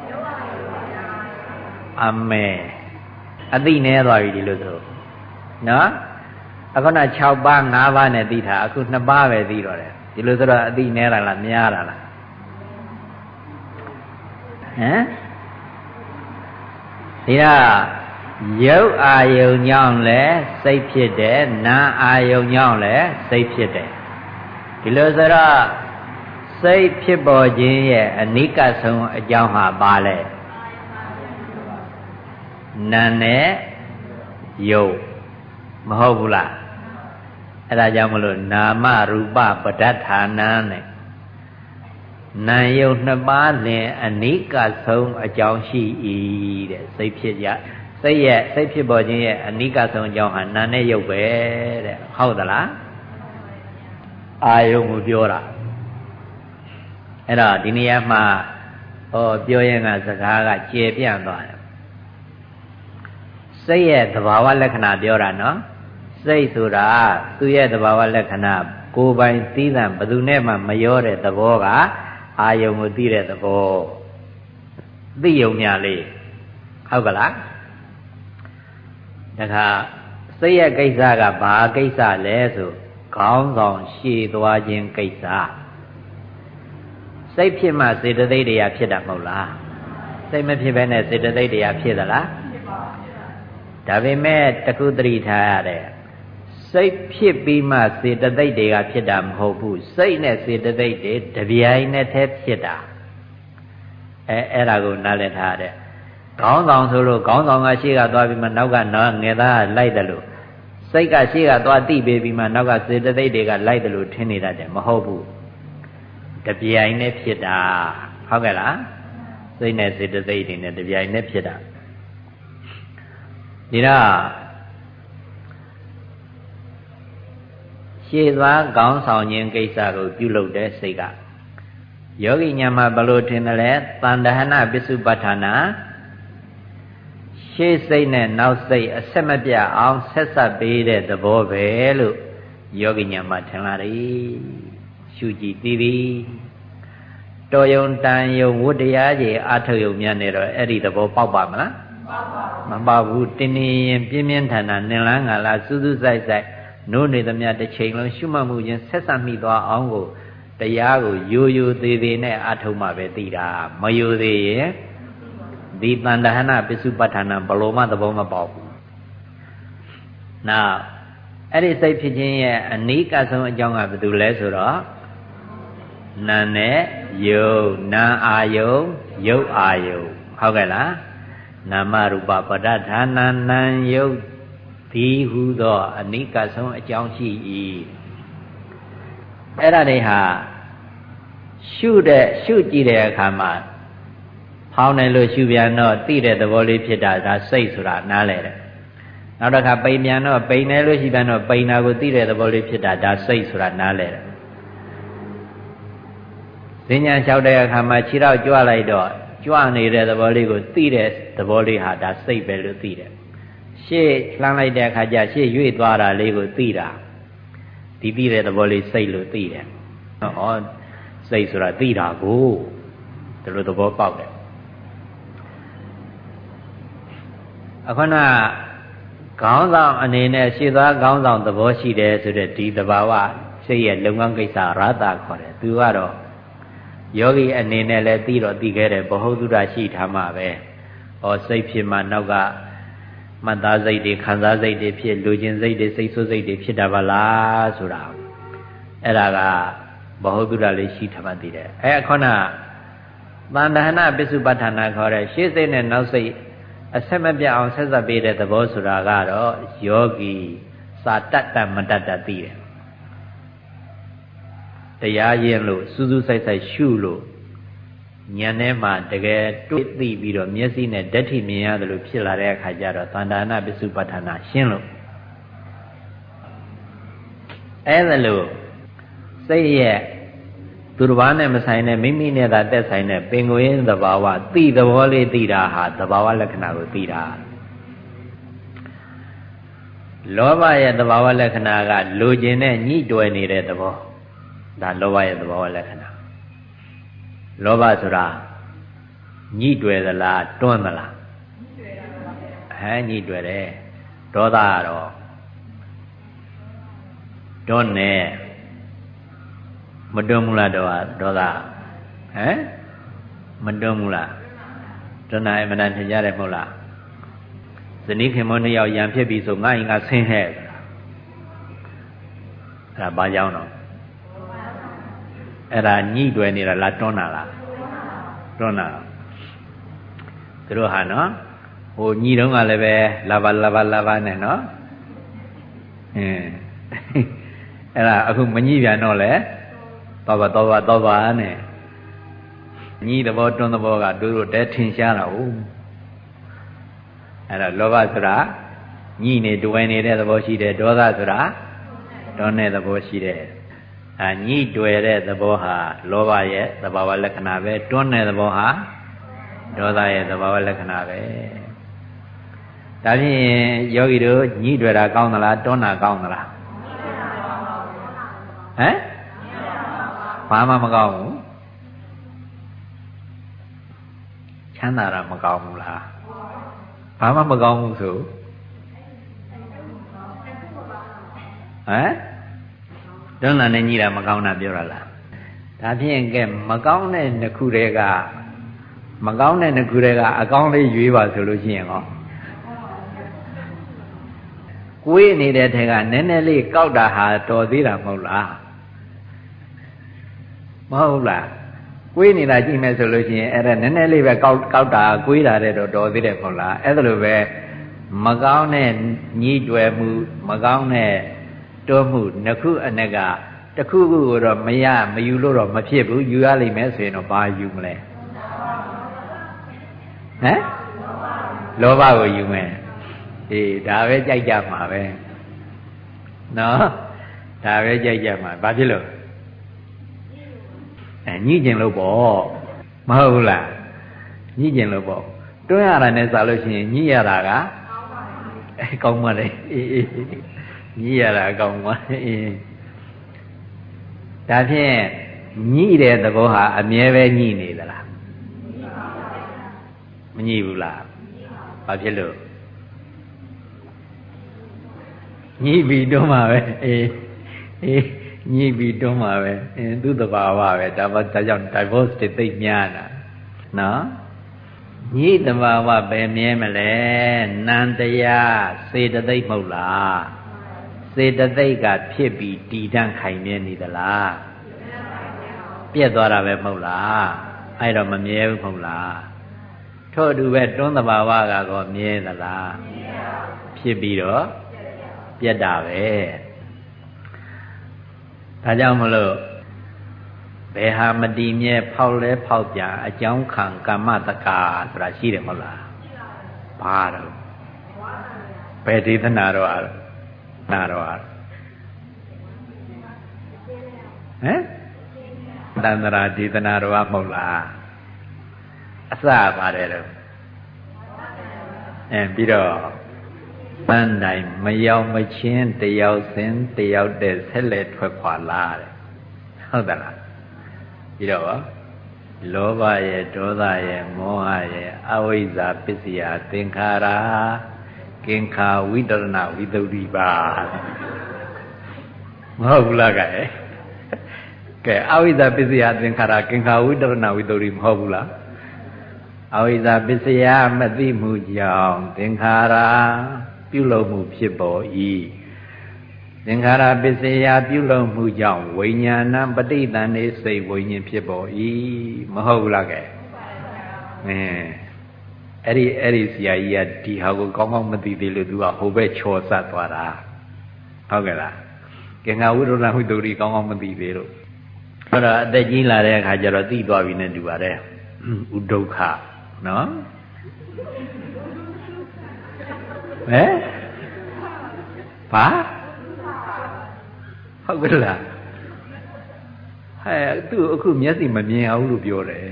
A: အမေအသိနေသွားပြီဒီလိုဆိုနော်အခုန၆ပါး၅ပါးနဲ့သိတာအခုနှစ်ပါးပဲသိတော့တယ်ဒီလိုဆိုတော့အသိနေတာလားများတာလားဟမ်ဒီကရုပ်အာယုံကြောင့်လည်းစိတ်ဖြစ်တယ်နာအာယုံကြောင့်လည်းစိတ်ဖြစ်တယ်ဒီလိုဆိုတော့စိတ်ဖြစ်ပေါ်ခြင်းရဲ့အနိကဆုံးအကြောင်းဟာဘာလဲနာနဲ့ယုတ်မဟုတ်ဘူးလားအဲ့ဒါကြောင့်မလို့နာမရူပပဋ္ဌာနံနဲ့နာယုတ်နှစ်ပါးလင်အနိကဆုံးအကြောင်းရှိ၏တဲ့စိတ်ဖြစ်ရစိတ်ရဲ့စိတ်ဖြစ်ပေါ်ခြင်းရဲ့အနိကဆုံးအကြောင်းဟာနာနဲ့ယုတ်ပဲတဲ့ဟုတ်သလားအာယုံကိုပြောတာအဲ့တော့ဒီနေရာမှာဟောပြောရင်ကစကားကကျေပြန့်သွားတယ်စိတ်ရဲ့သဘာဝလက္ခဏာပြောတာနော်စိတ်ဆိုတာသူ့ရဲ့သဘာဝလက္ခဏာကိုယ်ပိုင်သိတဲ့ဘယ်သူနဲ့မှမရောတဲ့သဘောကအာယုံကိုသိတဲ့သဘောသိယုံညာလေးဟုတ်ကလားဒါကစိတ်ရဲ့ကိစ္စကဘာကိစ္စလဲဆိုခေါင်းဆောင်ရှည်သွားခြင်းကိစ္စစိတ်ဖြစ်မှစေတသိက်တရားဖြစ်တာမဟုတ်လားစိတ်မဖြစ်ဘဲနဲ့စေတသိက်တရားဖြစ်သလားဒါပေမဲ့တခုသတိထားရတယ်စိတ်ဖြစ်ပြီးမှစေတသိက်တွေကဖြစ်တာမဟုတ်ဘူးစိတ်နဲ့စေတသိက်တွေတပြိုင်နက်တည်းဖြစ်တာအဲအဲ့ဒါကိုနားလည်ထားရတယ်ခေါင်းဆောင်ဆိုလို့ခေါင်းဆောင်ကရှေ့ကသွားပြီးမှနောက်ကနော်ငယ်သားကလိုက်တယ်လို့စိတ်ကရှေ့ကသွားတိပေးပြီးမှနောက်ကစေတသိက်တွေကလိုက်တယ်လို့ထင်နေတတ်တယ်မဟုတ်ဘူးတပြိုင်နက်ဖြစ်တာဟုတ်ကဲ့လားစိတ်နဲ့စေတသိက်တွေနဲ့တပြိုင်နက်ဖြစ်တာဒီတော့ရှေ့သွားခေါင်းဆောင်ခြင်းကိစ္စကိုပြုလုပ်တဲ့စိတ်ကယောဂီညာမှာဘလို့ထင်တယ်လဲတန်တဟနာပစ္စုပ္ပထာနာရှေ့စိတ်နဲ့နောက်စိတ်အဆက်မပြတ်အောင်ဆက်ဆက်ပေးတဲ့သဘောပဲလို့ယောဂီညာမှာထင်လာတယ်ရှုကြည့်သိပြီတော်ယုံတန်ယုံဝတ္တရားကြီးအာထုတ်ယုံများနေတော့အဲ့ဒီသဘောပေါက်ပါမလားမပေါက်ဘူးတင်းတင်းရင်ပြင်းပြင်းထန်ထန်နင်လန်းငါလားစူးစူးဆိုင်ဆိုင်နိုးနေသမျှတစ်ချိန်လုံးရှုမှတ်မှုချင်းဆက်ဆက်မိသွားအောင်ကိုတရားကိုယိုယိုသေးသေးနဲ့အထုံးမှပဲသိတာမယိုသေးရင်ဒီတန်တဟနာပစ္စုပ္ပထာနာဘလို့မှသဘောမပေါက်ဘူး Now,အဲ့ဒီစိတ်ဖြစ်ခြင်းရဲ့အနိကဆုံးအကြောင်းကဘာလို့လဲဆိုတော့နာနဲ့ယုတ်နာအာယုတ်ယုတ်အာယုတ်ဟုတ်ကဲ့လားနာမရူပပဋ္ဌာနာနံယုတ်ဒီဟုသောအနိကဆုံးအကြောင်းရှိ၏အဲ့ဒါတွေဟာရှုတဲ့ရှုကြည့်တဲ့အခါမှာဖောင်းတယ်လို့ရှုပြန်တော့သိတဲ့သဘောလေးဖြစ်တာဒါစိတ်ဆိုတာနားလဲတယ်နောက်တစ်ခါပိန်ပြန်တော့ပိန်တယ်လို့ရှိပြန်တော့ပိန်တာကိုသိတဲ့သဘောလေးဖြစ်တာဒါစိတ်ဆိုတာနားလဲတယ်ဈဉ္ညာလျှောက်တဲ့အခါမှာခြေထောက်ကြွလိုက်တော့ကြွနေတဲ့သဘောလေးကိုသိတဲ့သဘောလေးဟာဒါစိတ်ပဲလို့သိတယ်ရှေ့လှမ်းလိုက်တဲ့အခါကျရှေ့ရွေ့သွားတာလေးကိုသိတာဒီသိတဲ့သဘောလေးစိတ်လို့သိတယ်ဟောစိတ်ဆိုတာသိတာကိုဒီလိုသဘောပေါက်တယ်အခုနခေါင်းဆောင်အနေနဲ့ရှေ့သွားခေါင်းဆောင်သဘောရှိတယ်ဆိုတဲ့ဒီသဘာဝစိတ်ရဲ့လုပ်ငန်းကိစ္စရတခေါ်တယ်သူကတော့ယောဂီအနေနဲ့လည်းသိတော့သိခဲ့တယ်ဘ ਹੁ သုဒ္ဓရှိထားမှာပဲဟောစိတ်ဖြစ်မှနောက်ကမှတ်သားစိတ်တွေခံစားစိတ်တွေဖြစ်လူချင်းစိတ်တွေစိတ်ဆိုးစိတ်တွေဖြစ်တာပါလားဆိုတာအဲ့ဒါကဘ ਹੁ သုဒ္ဓလေးရှိထားမှသိတယ်အဲခုနသန္တဟနာပစ္စုပ္ပထာနာခေါ်တဲ့ရှေ့စိတ်နဲ့နောက်စိတ်အဆက်မပြတ်အောင်ဆက်ဆက်ပေးတဲ့သဘောဆိုတာကတော့ယောဂီစာတတ်တတ်မတတ်တတ်သိတယ်တရားရင်လို့စူးစူးဆိုင်ဆိုင်ရှုလို့ဉာဏ်ထဲမှာတကယ်တွေ့သိပြီးတော့မျက်စိနဲ့ဓာတ်ထိမြင်ရတယ်လို့ဖြစ်လာတဲ့အခါကျတော့သန္တာနာပစ္စုပ္ပထာနာရှင်းလို့အဲ့ဒါလို့စိတ်ရဲ့သူတစ်ပါးနဲ့မဆိုင်တဲ့မိမိနဲ့သာတက်ဆိုင်တဲ့ပင်ကိုယ်ရင်းသဘာဝသိသဘောလေးသိတာဟာသဘာဝလက္ခဏာကိုသိတာလောဘရဲ့သဘာဝလက္ခဏာကလိုချင်တဲ့ညှိတွယ်နေတဲ့သဘောဒါလောဘရဲ့သဘာဝလက္ခဏာလောဘဆိုတာညှိတွယ်သလားတွန်းသလားဟမ်ညှိတွယ်တယ်ဒေါသကတော့တွန်းနေမတွန်းဘူးလားဒေါသဒေါသဟမ်မတွန်းဘူးလားတွန်းနိုင်မနာထင်ကြတယ်မဟုတ်လားဇနီးခင်မနှစ်ယောက်ရံဖြစ်ပြီဆိုငါ့ရင်ကဆင်းဟဲ့အဲ့ဒါဘာကြောင့်တော့အဲ့ဒါညှိတွယ်နေတာလားတွန်းတာလားတွန်းတာသူတို့ဟာနော်ဟိုညှိတော့ကလည်းပဲလာပါလာပါလာပါနဲ့နော်အင်းအဲ့ဒါအခုမညှိပြန်တော့လေတော့ပါတော့ပါတော့ပါနဲ့ညှိသဘောတွန်းသဘောကတို့တို့တဲထင်ရှားတာဟုတ်အဲ့ဒါလောဘဆိုတာညှိနေတွယ်နေတဲ့သဘောရှိတယ်ဒေါသဆိုတာတွန်းတဲ့သဘောရှိတယ်အာညှိတွယ်တဲ့သဘောဟာလောဘရဲ့သဘာဝလက္ခဏာပဲတွန်းတဲ့သဘောဟာဒေါသရဲ့သဘာဝလက္ခဏာပဲဒါဖြင့်ယောဂီတို့ညှိတွယ်တာကောင်းသလားတွန်းတာကောင်းသလားဟမ်ဘာမှမကောင်းဘူးချမ်းသာတာမကောင်းဘူးလားဘာမှမကောင်းဘူးဆိုဟမ်တွန်းတာနဲ့ညှိတာမကောင်းတာပြောရလားဒါဖြင့်ကဲမကောင်းတဲ့နှစ်ခုတည်းကမကောင်းတဲ့နှစ်ခုတည်းကအကောင်းလေးရွေးပါဆိုလို့ရှိရင်ဟောကိုယ်နေတဲ့ထဲကနည်းနည်းလေးကောက်တာဟာတော်သေးတာမဟုတ်လားမဟုတ်လားကိုယ်နေတာကြည့်မယ်ဆိုလို့ရှိရင်အဲ့ဒါနည်းနည်းလေးပဲကောက်ကောက်တာကိုယ်တာတဲ့တော့တော်သေးတယ်မဟုတ်လားအဲ့ဒါလိုပဲမကောင်းတဲ့ညှိတွယ်မှုမကောင်းတဲ့တွန်းမှုနှစ်ခုအနက်ကတစ်ခုခုကိုတော့မရမယူလို့တော့မဖြစ်ဘူးယူရလိမ့်မယ်ဆိုရင်တော့ဘာယူမလဲဟမ်လောဘကိုယူမယ်အေးဒါပဲကြိုက်ကြမှာပဲနော်ဒါပဲကြိုက်ကြမှာဘာဖြစ်လို့အဲညှိကျင်လို့ပေါ့မဟုတ်ဘူးလားညှိကျင်လို့ပေါ့တွန်းရတာနဲ့စားလို့ရှိရင်ညှိရတာကအဲကောင်းပါလေအေးအေးညှိရတာကောင်းပါအေးဒါဖြင့်ညှိတဲ့သဘောဟာအမြဲပဲညှိနေသလားမညှိဘူးလားဘာဖြစ်လို့ညှိပြီးတွန်းမှာပဲအေးအေးညှိပြီးတွန်းမှာပဲအင်းသူ့သဘာဝပဲဒါမှဒါကြောင့် divorce တွေသိပ်များတာနော်ညီတဘာဝပဲမြဲမလဲနန္တရားစေတသိက်မဟုတ်လားစေတသိက်ကဖြစ်ပြီးတည်တံ့ခိုင်မြဲနေသလားပြက်သွားတာပဲမဟုတ်လားအဲ့တော့မမြဲဘူးမဟုတ်လားထို့အတူပဲတွန်းတဘာဝကတော့မြဲသလားဖြစ်ပြီးတော့ပြက်တာပဲဒါကြောင့်မလို့ဘယ်ဟာမတည်မြဲဖောက်လဲဖောက်ပြန်အကြောင်းခံကမ္မတကာဆိုတာရှိတယ်မဟုတ်လားဘာတော့ဘယ်ဒေသနာတော့အားနာတော့အားဟမ်တန္တရာဒေသနာတော့မဟုတ်လားအစပါတယ်တော့အဲပြီးတော့ပန်းတိုင်းမရောက်မချင်းတယောက်စဉ်တယောက်တည်းဆက်လက်ထွက်ခွာလာတယ်ဟုတ်သလားပြီးတော့လောဘရဲ့ဒေါသရဲ့မောဟရဲ့အဝိဇ္ဇာပစ္စယသင်္ခါရကင်္ခာဝိတရဏဝိသုဒ္ဓိပါမဟုတ်ဘူးလားကဲကဲအဝိဇ္ဇာပစ္စယသင်္ခါရကင်္ခာဝိတရဏဝိသုဒ္ဓိမဟုတ်ဘူးလားအဝိဇ္ဇာပစ္စယမသိမှုကြောင့်သင်္ခါရပြုလုပ်မှုဖြစ်ပေါ်၏သင်္ခါရပစ္စယပြုလုပ်မှုကြောင့်ဝိညာဏပဋိသန္ဓေစိတ်ဝိညာဉ်ဖြစ်ပေါ်၏မဟုတ်ဘူးလားကဲအင်းအဲ့ဒီအဲ့ဒီဆရာကြီးကဒီဟာကိုကောင်းကောင်းမသိသေးလို့သူကဟိုဘက်ချော်ဆက်သွားတာဟုတ်ကဲ့လားကင်္ဂဝိရုဏဝိတ္တုရိကောင်းကောင်းမသိသေးလို့အဲ့တော့အသက်ကြီးလာတဲ့အခါကျတော့သိသွားပြီနဲ့တူပါတယ်ဥဒုက္ခနော်ဟဲ့ဘာဟုတ်ကဲ့လားဟဲ့သူအခုမျက်စိမမြင်အောင်လို့ပြောတယ်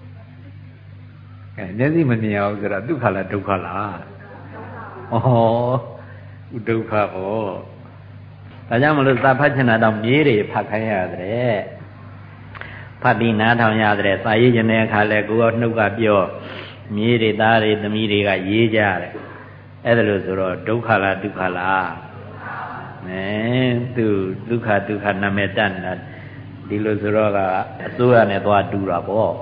A: အဲမျက်စိမမြင်အောင်ဆိုတာဒုက္ခလားဒုက္ခလားဩဥဒုက္ခဟောဒါကြောင့်မလို့သာဖတ်ချင်တာတော့မြေးတွေဖတ်ခိုင်းရတယ်ဖတ်ပြီးနားထောင်ရတယ်စာရေးခြင်းတဲ့အခါလဲကိုယ်ကနှုတ်ကပြောမြေးတွေသားတွေသမီးတွေကရေးကြတယ်အဲ့ဒါလို့ဆိုတော့ဒုက္ခလားဒုက္ခလားအဲသူဒုက္ခဒုက္ခနာမည်တတ်နေတာဒီလိုဆိုတော့ကအစိုးရနဲ့သွားတူတာပေါ့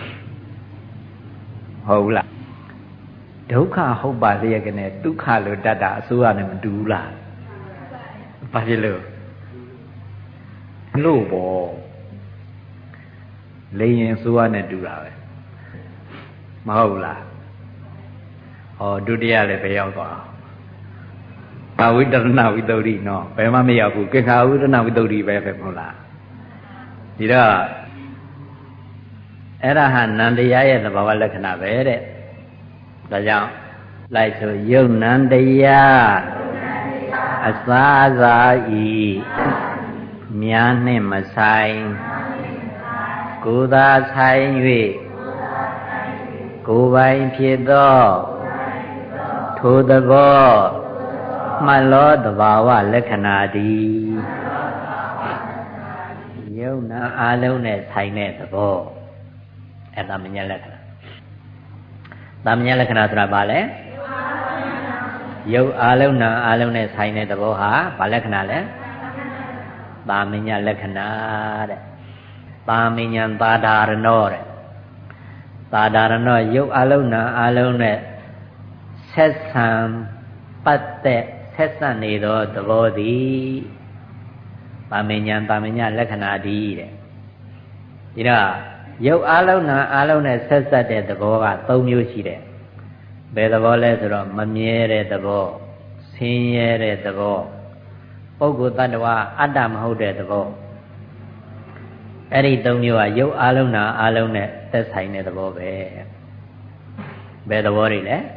A: ဟုတ်လားဒုက္ခဟုတ်ပါလေကနေဒုက္ခလို့တတ်တာအစိုးရနဲ့မတူဘူးလားဘာဖြစ်လို့လို့ပေါ့လေရင်အစိုးရနဲ့တူတာပဲမဟုတ်လားဟောဒုတိယလည်းပဲရောက်သွားအဝိတရဏဝိတ္တုရိနော်ဘယ်မှမရောက်ဘူးကေခာဝိတရဏဝိတ္တုရိပဲပဲမဟုတ်လားဒီတော့အဲ့ဒါဟာနန္တရားရဲ့သဘာဝလက္ခဏာပဲတဲ့ဒါကြောင့်လိုက်ဆိုယုတ်နန္တရားအစာစာဤများနှင့်မဆိုင်ကိုယ်သာဆိုင်၍ကိုယ်ပိုင်ဖြစ်သောထိုသဘောမှတ်လောသဘာဝလက္ခဏာသည်ယုံနာအာလုံးနဲ့ဆိုင်တဲ့သဘောအဲ့ဒါမညာလက္ခဏာသမညာလက္ခဏာဆိုတာဘာလဲယုတ်အာလုံးနာအာလုံးနဲ့ဆိုင်တဲ့သဘောဟာဘာလက္ခဏာလဲသမညာလက္ခဏာတဲ့သမညာသာဓာရဏောတဲ့သာဓာရဏောယုတ်အာလုံးနာအာလုံးနဲ့ဆက်ဆံပတ်သက်ဆက်ဆံနေသောသဘောသည်ပါမညာပါမညာလက္ခဏာသည်တဲ့ဒီတော့ရုပ်အလုံးနာအလုံးနဲ့ဆက်ဆက်တဲ့သဘောက၃မျိုးရှိတယ်ဘယ်သဘောလဲဆိုတော့မမြဲတဲ့သဘောဆင်းရဲတဲ့သဘောပုဂ္ဂိုလ်တ attva အတ္တမဟုတ်တဲ့သဘောအဲ့ဒီ၃မျိုးကရုပ်အလုံးနာအလုံးနဲ့သက်ဆိုင်တဲ့သဘောပဲဘယ်သဘောတွေလဲ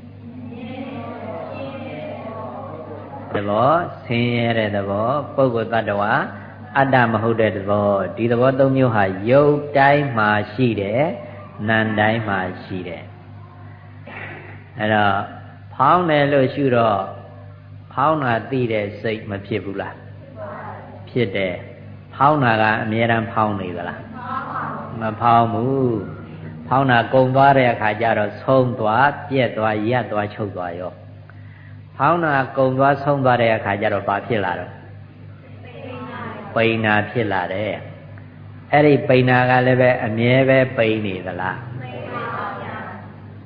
A: သဘောဆင်းရဲတဲ့သဘောပုဂ္ဂိုလ်တ attva အတ္တမဟုတ်တဲ့သဘောဒီသဘော၃မျိုးဟာရုပ်တိုင်းမှာရှိတယ်နာမ်တိုင်းမှာရှိတယ်အဲ့တော့ဖောင်းတယ်လို့ရှုတော့ဖောင်းတာသိတဲ့စိတ်မဖြစ်ဘူးလားဖြစ်တယ်ဖောင်းတာကအမြဲတမ်းဖောင်းနေသလားမဖောင်းဘူးဖောင်းတာကုံသွားတဲ့အခါကျတော့ဆုံးသွားပြက်သွားရက်သွားချုပ်သွားရောဖောင်းတာကုံသွားဆုံးသွားတဲ့အခါကျတော့ဘာဖြစ်လာတော့ပိန်နာဖြစ်လာတယ်အဲ့ဒီပိန်နာကလည်းပဲအမြဲပဲပိန်နေသလား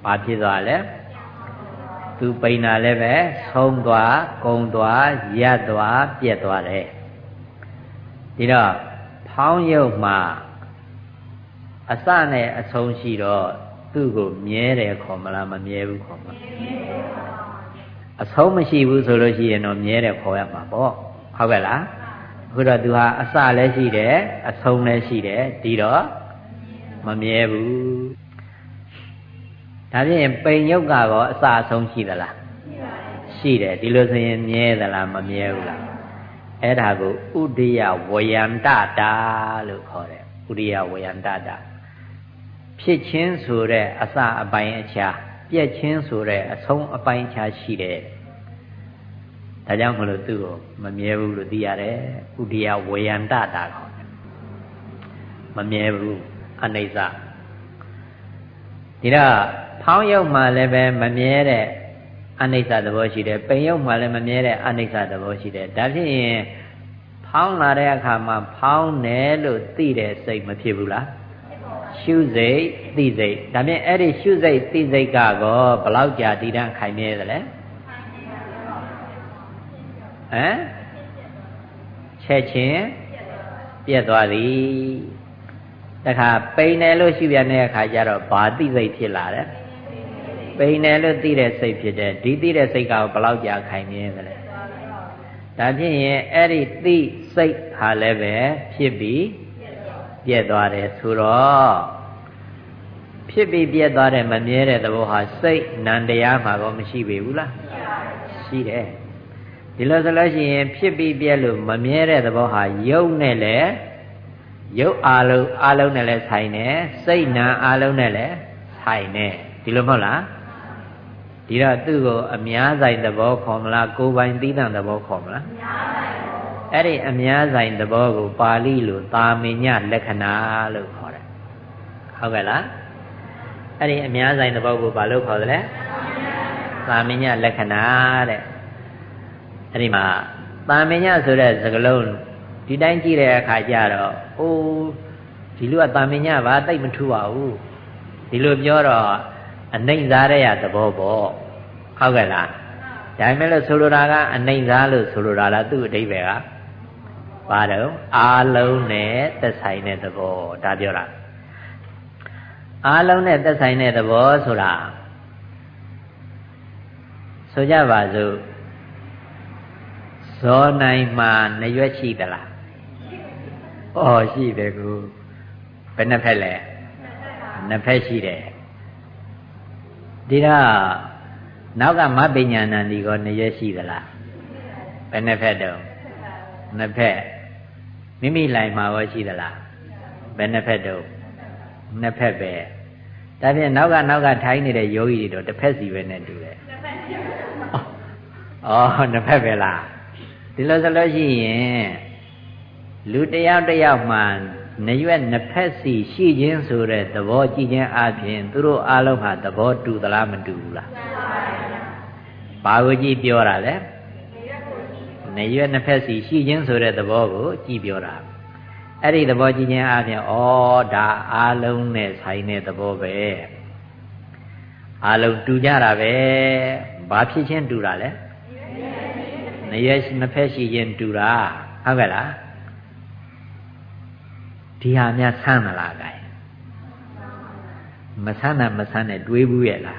A: ဘာဖြစ်သွားလဲသူပိန်တာလည်းပဲဆုံးသွားကုံသွားရပ်သွားပြက်သွားတယ်ဒီတော့ဖောင်းရုပ်မှာအစနဲ့အဆုံးရှိတော့သူ့ကိုမြဲတယ်ခေါ်မလားမမြဲဘူးခေါ်မလားအဆုံးမရှိဘူးဆိုလို့ရှိရင်တော့မြဲတယ်ခေါ်ရမှာပေါ့ဟုတ်ကဲ့လားအခုတော့သူဟာအစလည်းရှိတယ်အဆုံးလည်းရှိတယ်ဒီတော့မမြဲဘူးဒါဖြင့်ပိန်ယုတ်ကတော့အစအဆုံးရှိသလားရှိတယ်ဒီလိုဆိုရင်မြဲသလားမမြဲဘူးလားအဲ့ဒါကိုဥဒိယဝယန္တတာလို့ခေါ်တယ်ဥဒိယဝယန္တတာဖြစ်ချင်းဆိုတဲ့အစအပိုင်းအခြားပြက်ချင်းဆိုတဲ့အဆုံးအပိုင်းအခြားရှိတယ်ဒါကြောင့်မလို့သူ့ကိုမမြဲဘူးလို့သိရတယ်ဥဒိယဝယန္တတာခေါ်တယ်မမြဲဘူးအနိစ္စဒီတော့ဖောင်းရုပ်မှလည်းပဲမမြဲတဲ့အနိစ္စသဘောရှိတယ်ပိန်ရုပ်မှလည်းမမြဲတဲ့အနိစ္စသဘောရှိတယ်ဒါဖြစ်ရင်ဖောင်းလာတဲ့အခါမှာဖောင်းတယ်လို့သိတဲ့စိတ်မဖြစ်ဘူးလားရှုစိတ်သိစိတ်ဒါဖြင့်အဲ့ဒီရှုစိတ်သိစိတ်ကတော့ဘလောက်ကြာတည်တံ့ခိုင်မြဲသလဲဟမ်ချက်ချင်းပြက်သွားသည်တခါပိန်တယ်လို့ရှုပြန်တဲ့အခါကျတော့ဘာသိစိတ်ဖြစ်လာတယ်ပိန်တယ်လို့သိတဲ့စိတ်ဖြစ်တယ်ဒီသိတဲ့စိတ်ကဘလောက်ကြာခိုင်မြဲသလဲဒါဖြစ်ရင်အဲ့ဒီသိစိတ်ဟာလည်းပဲဖြစ်ပြီးပြက်သွားတယ်ဆိုတော့ဖြစ်ပြီးပြက်သွားတဲ့မမြဲတဲ့သဘောဟာစိတ်နံတရားမှာကောမရှိပေဘူးလားရှိတယ်ဒီလိုဆိုလို့ရှိရင်ဖြစ်ပြီးပြက်လို့မမြဲတဲ့သဘောဟာယုတ်နဲ့လေယုတ်အာလုံးအာလုံးနဲ့လည်းဆိုင်တယ်စိတ်နံအာလုံးနဲ့လည်းဆိုင်တယ်ဒီလိုမဟုတ်လားဒီတော့သူ့ကိုအများဆိုင်သဘောခေါ်မလားကိုယ်ပိုင်သီးသန့်သဘောခေါ်မလားအဲ့ဒီအများဆိုင်သဘောကိုပါဠိလိုသာမညလက္ခဏာလို့ခေါ်တယ်ဟုတ်ကဲ့လားအဲ့ဒီအများဆိုင်သဘောကိုဘာလို့ခေါ်သလဲသာမညလက္ခဏာတဲ့အဲ့ဒီမှာသာမညဆိုတဲ့စကားလုံးဒီတိုင်းကြည့်တဲ့အခါကျတော့အိုးဒီလူကသာမညပါတိတ်မထူပါဘူးဒီလိုပြောတော့အနှိမ့်စားရတဲ့သဘောပေါ့ဟုတ်ကဲ့လားဒါပေမဲ့လို့ဆိုလိုတာကအနှိမ့်စားလို့ဆိုလိုတာလားသူ့အဓိပ္ပာယ်ကဘာတော့အာလုံးနဲ့သက်ဆိုင်တဲ့သဘောဒါပြောတာအာလုံးနဲ့သက်ဆိုင်တဲ့သဘောဆိုတာဆိုကြပါစို့ဇောနိုင်မှာနှရွက်ရှိသလားဩရှိတယ်ကူဘယ်နှဖက်လဲနှစ်ဖက်ရှိတယ်ဒီတော့နောက်ကမပညာဏဒီကောနှရွက်ရှိသလားဘယ်နှဖက်တော့နှစ်ဖက်မိမိလိုက်မှာရောရှိသလားဘယ်နှစ်ဖက်တော့နှစ်ဖက်ပဲဒါဖြင့်နောက်ကနောက်ကထိုင်းနေတဲ့ယောဂီတွေတော့တစ်ဖက်စီပဲနဲ့တူတယ်ဩနှစ်ဖက်ပဲလားဒီလိုဆိုလို့ရှိရင်လူတယောက်တယောက်မှနှရွက်နှစ်ဖက်စီရှိခြင်းဆိုတဲ့သဘောကြည့်ခြင်းအပြင်သူတို့အားလုံးဟာသဘောတူသလားမတူဘူးလားဘာကိုကြည့်ပြောတာလဲနှရွက်နှစ်ဖက်စီရှိခြင်းဆိုတဲ့သဘောကိုကြည့်ပြောတာအဲ့ဒီသဘောကြည့်ခြင်းအပြင်ဩဒါအားလုံးနဲ့ဆိုင်တဲ့သဘောပဲအားလုံးတူကြတာပဲဘာဖြစ်ချင်းတူတာလဲနှရွက်နှစ်ဖက်ရှိခြင်းတူတာဟုတ်ကဲ့လားဒီဟာများဆန်းမလားကြိုင်မဆန်းတာမဆန်းနဲ့တွေးဘူးရဲ့လား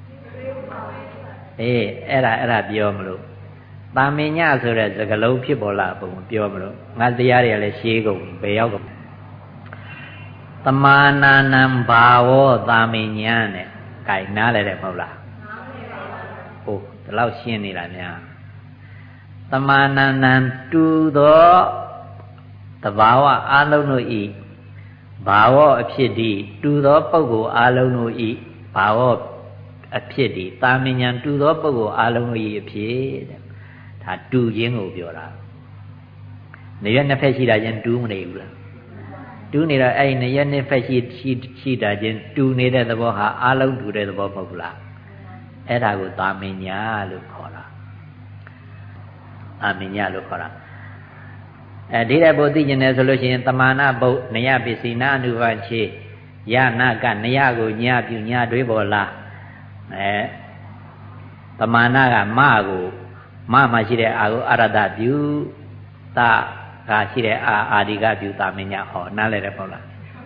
A: အေးအဲ့ဒါအဲ့ဒါပြောမလို့တာမင်ညဆိုတဲ့စကားလုံးဖြစ်ပေါ်လာပုံပြောမလို့ငါတရားတွေကလည်းရှေးကုန်ဘယ်ရောက်ကုန်တမာနာနံဘာဝတာမင်ညနဲ့ကြိုင်နားလဲတယ်မဟုတ်လားဟုတ်ဒီလောက်ရှင်းနေတာများတမာနာနံတူသောတဘာဝအလုံးတို့ဤဘာဝအဖြစ်ဒီတူသောပုဂ္ဂိုလ်အလုံးတို့ဤဘာဝအဖြစ်ဒီတာမင်ညာတူသောပုဂ္ဂိုလ်အလုံးတို့ဤအဖြစ်တဲ့ဒါတူခြင်းကိုပြောတာနေရနှစ်ဖက်ရှိတာချင်းတူးမနေဘူးလားတူးနေတော့အဲ့ဒီနေရနှစ်ဖက်ရှိရှိရှိတာချင်းတူနေတဲ့သဘောဟာအလုံးတူတဲ့သဘောမဟုတ်ဘူးလားအဲ့ဒါကိုတာမင်ညာလို့ခေါ်တာတာမင်ညာလို့ခေါ်တာအဲဒီတဲ့ဘုသိကျင်တယ်ဆိုလို့ရှိရင်တမာနာဘုတ်နယပစ္စည်းနာအနုဘချေယနာကနယကိုညပြုညတွေးပေါ်လာအဲတမာနကမကိုမမရှိတဲ့အာကိုအရတပြုတာကရှိတဲ့အာအာဒီကပြုတာမညာဟောနားလဲတယ်ပေါ့လား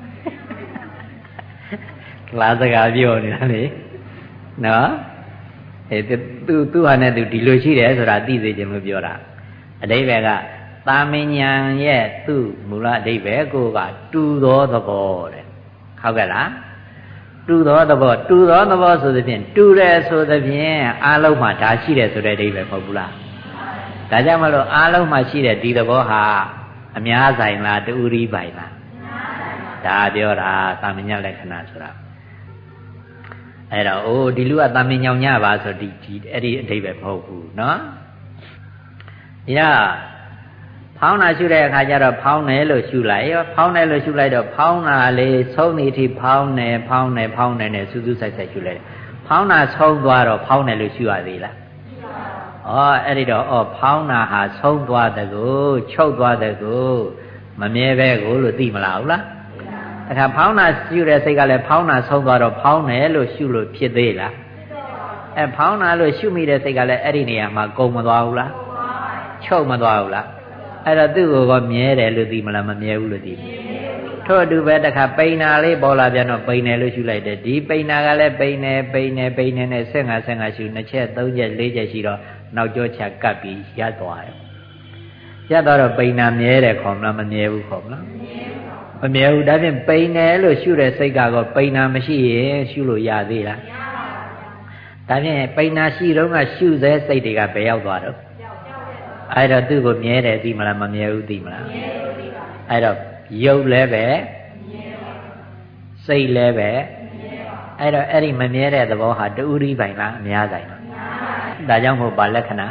A: လားစကားပြောနေတာလေနော်အဲသူသူဟာနဲ့သူဒီလိုရှိတယ်ဆိုတာသိစေခြင်းလို့ပြောတာအဓိပ္ပာယ်ကတာမဉဏ်ရဲ့သူ့မူလအဓိပ္ပာယ်ကိုကတူသောသဘောတဲ့ဟုတ်ကဲ့လားတူသောသဘောတူသောသဘောဆိုသဖြင့်တူတယ်ဆိုသဖြင့်အာလုံးမှာဒါရှိတယ်ဆိုတဲ့အဓိပ္ပာယ်မဟုတ်ဘူးလားဒါကြောင့်မလို့အာလုံးမှာရှိတဲ့ဒီသဘောဟာအများဆိုင်လားတူရီပိုင်လားဒါပြောတာတာမဉဏ်လက္ခဏာဆိုတာအဲ့တော့အိုးဒီလူကတာမဉဏ်ညောင်ညပါဆိုဒီဒီအဲ့ဒီအဓိပ္ပာယ်မဟုတ်ဘူးเนาะဒီတော့ဖောင်းတာရှုတဲ့အခါကျတော့ဖောင်းတယ်လို့ရှုလိုက်ရောဖောင်းတယ်လို့ရှုလိုက်တော့ဖောင်းတာလေးဆုံးနေထိဖောင်းတယ်ဖောင်းတယ်ဖောင်းတယ်နဲ့စူးစူးဆိုင်ဆိုင်ရှုလိုက်ဖောင်းတာဆုံးသွားတော့ဖောင်းတယ်လို့ရှုရသေးလားဩအဲ့ဒီတော့ဩဖောင်းတာဟာဆုံးသွားတဲ့ကိုချုပ်သွားတဲ့ကိုမမြဲပဲကိုလို့သိမလားဟုတ်လားအခါဖောင်းတာရှုတဲ့စိတ်ကလည်းဖောင်းတာဆုံးသွားတော့ဖောင်းတယ်လို့ရှုလို့ဖြစ်သေးလားအဲဖောင်းတာလို့ရှုမိတဲ့စိတ်ကလည်းအဲ့ဒီနေရာမှာကုန်မသွားဘူးလားချုပ်မသွားဘူးလားအဲ့တော့သူ့ကိုကမြဲတယ်လို့သိမလားမမြဲဘူးလို့သိထို့အတူပဲတခါပိန်နာလေးပေါ်လာပြန်တော့ပိန်တယ်လို့ရှုလိုက်တယ်ဒီပိန်နာကလည်းပိန်နေပိန်နေပိန်နေနဲ့ဆက်ငါဆက်ငါရှုနှစ်ချက်သုံးချက်လေးချက်ရှိတော့နောက်ကျောချကပ်ပြီးရပ်သွားတယ်ရပ်သွားတော့ပိန်နာမြဲတယ်ခေါ်မလားမမြဲဘူးခေါ်မလားမမြဲဘူးဒါဖြင့်ပိန်တယ်လို့ရှုတဲ့စိတ်ကတော့ပိန်နာမရှိရင်ရှုလို့ရသေးလားဒါဖြင့်ပိန်နာရှိတော့ကရှုသေးစိတ်တွေကဘယ်ရောက်သွားတော့အဲ့တော့သူ့ကိုမြဲတယ်သိမလားမမြဲဘူးသိမလားမြဲဘူးသိပါဘူးအဲ့တော့ရုပ်လည်းပဲမြဲပါဘူးစိတ်လည်းပဲမြဲပါဘူးအဲ့တော့အဲ့ဒီမမြဲတဲ့သဘောဟာတူရီပိုင်လားအများဆိုင်လားအများဆိုင်ဒါကြောင့်မို့ပါလက္ခဏာ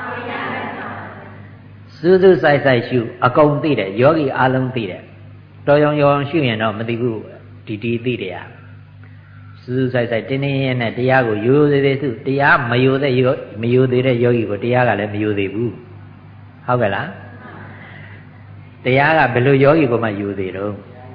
A: စူးစူးဆိုင်ဆိုင်ရှုအကုန်သိတယ်ယောဂီအလုံးသိတယ်တော်ရုံရုံရှုရင်တော့မသိဘူးဒီဒီသိတယ်ရစူးစူးဆိုင်ဆိုင်တင်းတင်းရဲနဲ့တရားကိုရိုးသေးသေးစုတရားမရိုးသေးမရိုးသေးတဲ့ယောဂီကိုတရားကလည်းမရိုးသေးဘူးဟုတ်ကဲ့လားတရားကဘယ်လိုယောဂီကိုမှယူသေးတော့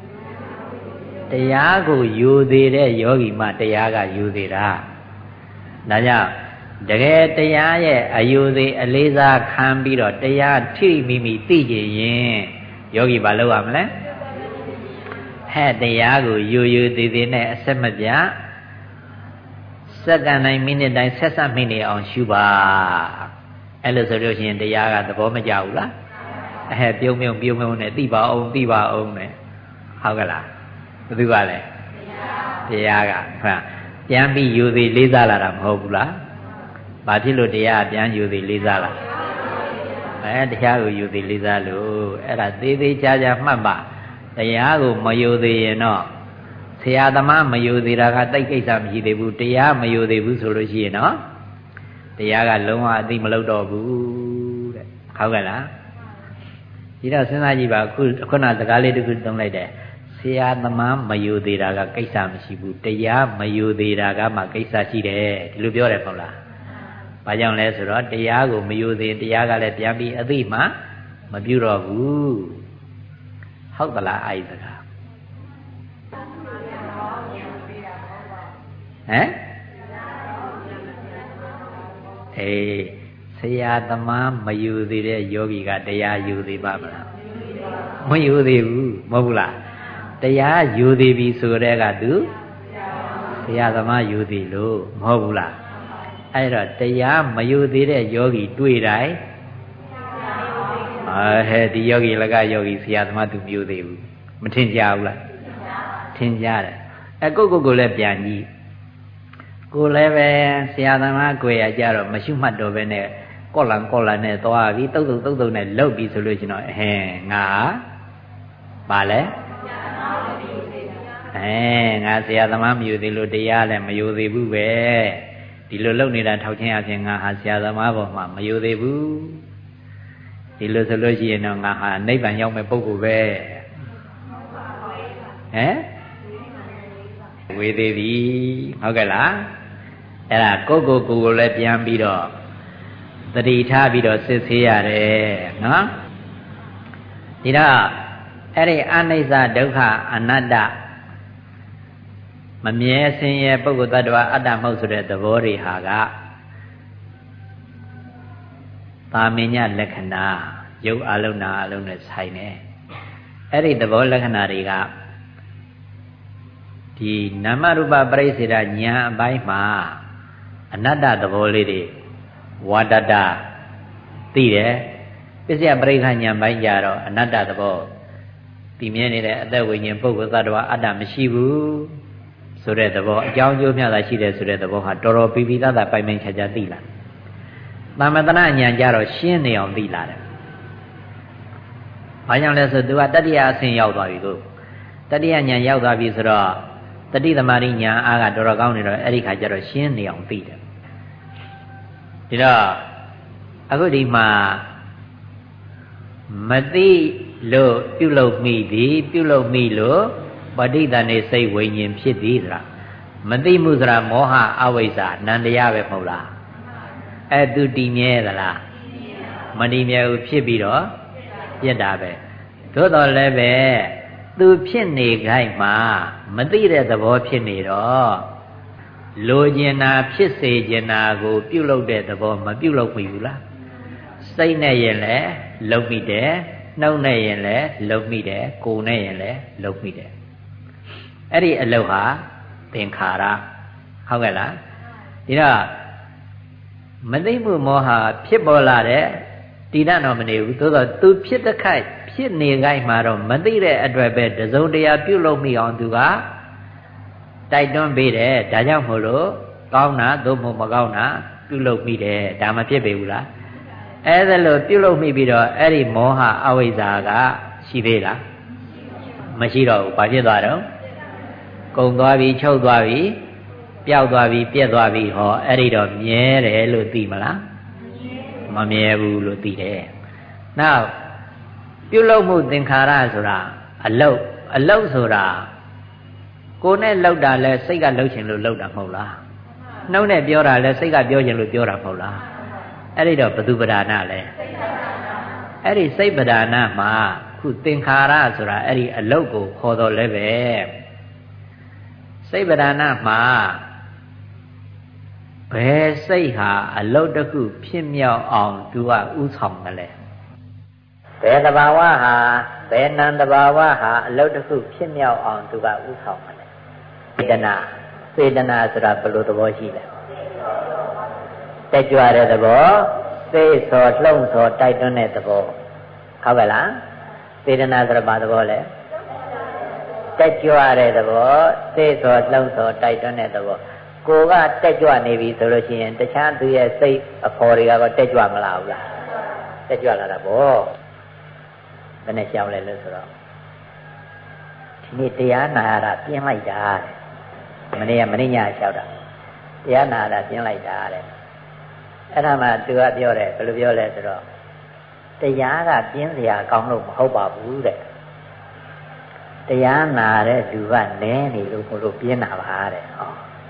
A: တရားကိုယူသေးတဲ့ယောဂီမှတရားကယူသေးတာဒါကြောင့်တကယ်တရားရဲ့အယူသေးအလေးစားခံပြီးတော့တရားထိမိမိသိကြရင်ယောဂီဘာလုပ်ရမလဲဟဲ့တရားကိုယူယူသေးသေးနဲ့အဆက်မပြတ်စက္ကန့်တိုင်းမိနစ်တိုင်းဆက်ဆက်မိနေအောင်ရှုပါအဲ့လိုဆိုလို့ရှိရင်တရားကသဘောမကျဘူးလားအဲပြုံးပြုံးပြုံးပြုံးနဲ့သိပါအောင်သိပါအောင်နဲ့ဟုတ်ကဲ့လားဘယ်သူကလဲတရားကဟုတ်ပြန်ပြီးယူသည်လေးစားလာတာမဟုတ်ဘူးလားဘာဖြစ်လို့တရားပြန်ယူသည်လေးစားလာအဲတရားကိုယူသည်လေးစားလို့အဲ့ဒါသေးသေးချာချာမှတ်ပါတရားကိုမယူသေးရင်တော့ဆရာသမားမယူသေးတာကတိတ်ကိစ္စမရှိသေးဘူးတရားမယူသေးဘူးဆိုလို့ရှိရင်တော့တရားကလုံးဝအသိမလုပ်တော့ဘူးတဲ့ဟုတ်ကဲ့လားဒီတော့စဉ်းစားကြည့်ပါခုခုနစကားလေးတစ်ခုသုံးလိုက်တယ်ဆရာသမားမယူသေးတာကကိစ္စမရှိဘူးတရားမယူသေးတာကမှကိစ္စရှိတယ်ဒီလိုပြောတယ်မဟုတ်လားဘာကြောင့်လဲဆိုတော့တရားကိုမယူသေးတရားကလည်းပြန်ပြီးအသိမှမပြုတော့ဘူးဟုတ်သလားအဲ့ဒီစကားဟမ်အေးဆရာသမားမယူသေးတဲ့ယောဂီကတရားယူသေးပါမလားမယူသေးဘူးမဟုတ်ဘူးလားတရားယူသေးပြီဆိုတဲ့ကသူဆရာသမားယူသေးလို့မဟုတ်ဘူးလားအဲ့တော့တရားမယူသေးတဲ့ယောဂီတွေ့တိုင်းအဲဟဲ့ဒီယောဂီလကယောဂီဆရာသမားသူမယူသေးဘူးမထင်ကြဘူးလားထင်ကြတယ်အဲကိုကိုကိုလည်းပြန်ကြည့်ကိုလည်းပဲဆရာသမားကိုရကြတော့မရှုမှတ်တော့ပဲနဲ့ကော့လန်ကော့လန်နဲ့သွားပြီးတုတ်တုတ်တုတ်တုတ်နဲ့လှုပ်ပြီးဆိုလို့ရှိရင်တော့အဟင်ငါပါလဲအဲငါဆရာသမားမယူသေးလို့တရားလည်းမယူသေးဘူးပဲဒီလိုလှုပ်နေတာထောက်ချင်းအပြင်ငါဟာဆရာသမားပေါ်မှာမယူသေးဘူးဒီလိုဆိုလို့ရှိရင်တော့ငါဟာနိဗ္ဗာန်ရောက်မဲ့ပုဂ္ဂိုလ်ပဲဟမ်ဝေသေးပြီဟုတ်ကဲ့လားအဲ့ဒါကိုကိုကိုကိုလည်းပြန်ပြီးတော့သတိထားပြီးတော့စစ်ဆေးရတယ်နော်ဒီတော့အဲ့ဒီအနိစ္စဒုက္ခအနတ္တမမြဲဆင်းရဲပုဂ္ဂိုလ်တ attva အတ္တမဟုတ်ဆိုတဲ့သဘောတွေဟာကသာမညလက္ခဏာရုပ်အလုံးနာအလုံးနဲ့ဆိုင်တယ်အဲ့ဒီသဘောလက္ခဏာတွေကဒီနာမရူပပရိစ္ဆေဒဉာဏ်အပိုင်းမှာအနတ္တသဘောလေးတွေဝါဒတသိတယ်ပစ္စယပရိက္ခဉာဏ်ပိုင်းကြတော့အနတ္တသဘောသိမြင်နေတဲ့အသက်ဝိညာဉ်ပုဂ္ဂိုလ်သတ္တဝါအတ္တမရှိဘူးဆိုတဲ့သဘောအကြောင်းကျိုးမျှတာရှိတယ်ဆိုတဲ့သဘောဟာတော်တော်ပြီးပြီးသားသားပိုင်ပိုင်ခြားခြားသိလာသမတနာဉာဏ်ကြတော့ရှင်းနေအောင်သိလာတယ်ဘာကြောင့်လဲဆိုသူကတတိယအဆင့်ရောက်သွားပြီကိုတတိယဉာဏ်ရောက်သွားပြီဆိုတော့တတိသမารိဉာဏ်အားကတော်တော်ကောင်းနေတော့အဲ့ဒီခါကျတော့ရှင်းနေအောင်သိတယ်ဒီတော့အခုဒီမှာမသိလို့ပြုလုပ်မိသည်ပြုလုပ်မိလို့ပဋိသန္ဓေစိတ်ဝိညာဉ်ဖြစ်သည်ဆိုတာမသိမှုဆိုတာမောဟအဝိဇ္ဇာနန္တရားပဲမဟုတ်လားအဲ့သူတည်မြဲသလားမတည်မြဲဘူးဖြစ်ပြီးတော့ပြစ်တာပဲသို့တော်လည်းပဲသူဖြစ်နေခိုင်းမှာမသိတဲ့သဘောဖြစ်နေတော့လိုချင်တာဖြစ်စေချင်တာကိုပြုလုပ်တဲ့သဘောမပြုလုပ်မိဘူးလားစိတ်နဲ့ရင်လည်းလုပ်မိတယ်နှုတ်နဲ့ရင်လည်းလုပ်မိတယ်ကိုယ်နဲ့ရင်လည်းလုပ်မိတယ်အဲ့ဒီအလုပ်ဟာသင်္ခါရဟုတ်ကဲ့လားဒီတော့မသိမှုမောဟဖြစ်ပေါ်လာတဲ့တည်တတ်တော့မနေဘူးသို့တော့သူဖြစ်တဲ့ခိုက်ဖြစ်နေခိုက်မှာတော့မသိတဲ့အတွက်ပဲတစုံတရာပြုလုပ်မိအောင်သူကတိုက်တွန်းပေးတယ်ဒါကြောင့်မို့လို့ကောင်းတာသို့မဟုတ်မကောင်းတာပြုလုပ်မိတယ်ဒါမဖြစ်ပေဘူးလားအဲ့ဒါလို့ပြုလုပ်မိပြီးတော့အဲ့ဒီမောဟအဝိဇ္ဇာကရှိသေးလားမရှိတော့ဘူးဘာဖြစ်သွားတော့ကုံသွားပြီချုပ်သွားပြီပျောက်သွားပြီပြက်သွားပြီဟောအဲ့ဒီတော့မြဲတယ်လို့သိမလားမမြဲဘူးလို့သိတယ်နောက်ပြုလုပ်မှုသင်္ခါရဆိုတာအလုတ်အလုတ်ဆိုတာကိုယ်နဲ့လောက်တာလဲစိတ်ကလှုပ်ချင်လို့လှုပ်တာမဟုတ်လားနှုတ်နဲ့ပြောတာလဲစိတ်ကပြောချင်လို့ပြောတာမဟုတ်လားအဲ့ဒီတော့ဘသူပဒါနလဲအဲ့ဒီစိတ်ပဒါနမှာခုသင်္ခါရဆိုတာအဲ့ဒီအလုတ်ကိုခေါ်တော်လဲပဲစိတ်ပဒါနမှာဘယ်စိတ်ဟာအလုတ်တစ်ခုဖြစ်မြောက်အောင်သူကဥဆောင်တယ်လဲဘယ်တဘာဝဟာဘယ်နံတဘာဝဟာအလုတ်တစ်ခုဖြစ်မြောက်အောင်သူကဥဆောင်တယ်စေတနာစေတနာဆိုတာဘယ်လိုသဘောရှိလဲတက်ကြွတဲ့သဘောစိတ်ဆော်လှုံ့ဆော်တိုက်တွန်းတဲ့သဘောဟုတ်ကဲ့လားစေတနာဆိုတာဘာသဘောလဲတက်ကြွတဲ့သဘောစိတ်ဆော်လှုံ့ဆော်တိုက်တွန်းတဲ့သဘောကိုကတက်ကြွနေပြီဆိုလို့ရှိရင်တခြားသူရဲ့စိတ်အဖော်တွေကတော့တက်ကြွမလာဘူးလားတက်ကြွလာတာဗောဘယ်နဲ့ရှောင်းလဲလို့ဆိုတော့ဒီနေ့တရားနာရတာပြင်းလိုက်တာမနေ့ကမနေ့ညလျှောက်တာတရားနာတာပြင်းလိုက်တာတဲ့အဲ့ဒါမှသူကပြောတယ်ဘယ်လိုပြောလဲဆိုတော့တရားကပြင်းစရာကောင်းလို့မဟုတ်ပါဘူးတဲ့တရားနာတဲ့လူကနည်းနေလို့ကိုလိုပြင်းတာပါတဲ့ဟော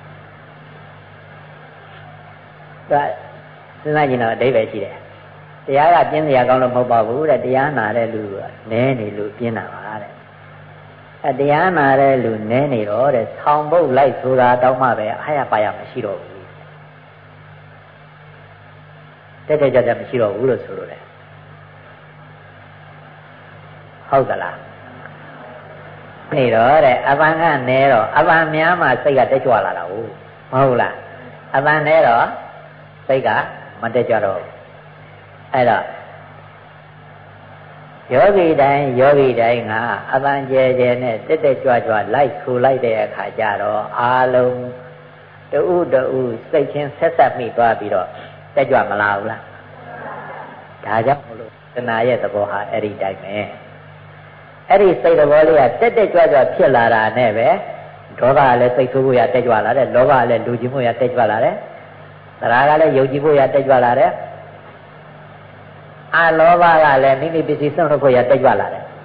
A: ဒါစဉ်းစားကြည့်တော့အဓိပ္ပာယ်ရှိတယ်တရားကပြင်းစရာကောင်းလို့မဟုတ်ပါဘူးတဲ့တရားနာတဲ့လူကနည်းနေလို့ပြင်းတာပါတဲ့အဲတရားနာတဲ့လူနည်းနေတော့တဲ့ဆောင်းပုတ်လိုက်ဆိုတာတောင်းမှပဲအားရပါရမရှိတော့ဘူးတက်တက်ကြကြမရှိတော့ဘူးလို့ဆိုလိုတယ်ဟုတ်သလားနေတော့တဲ့အပန်းကနဲတော့အပန်းများမှစိတ်ကတက်ကြွလာတာဟုတ်မဟုတ်လားအပန်းနဲတော့စိတ်ကမတက်ကြတော့အဲ့တော့ယောဂီတိုင်းယောဂီတိုင်းကအပန်းကျဲကျဲနဲ့တက်တက်ကြွကြွလိုက်ခူလိုက်တဲ့အခါကျတော့အာလုံးတူတူစိတ်ချင်းဆက်ဆက်မိသွားပြီးတော့တက်ကြွမလာဘူးလားဒါကြောင့်မလို့တဏှာရဲ့သဘောဟာအဲ့ဒီတိုင်းပဲအဲ့ဒီစိတ်သဘောလေးကတက်တက်ကြွကြွဖြစ်လာတာနဲ့ပဲဒေါသကလည်းစိတ်ဆိုးဖို့ရတက်ကြွလာတယ်လောဘကလည်းလူကျင်ဖို့ရတက်ကြွလာတယ်သရာကလည်းယုံကြည်ဖို့ရတက်ကြွလာတယ်အလောဘကလည်းမိမိပစ္စည်းဆုံးလို့ဖို့ရတက်ကြွလာတယ်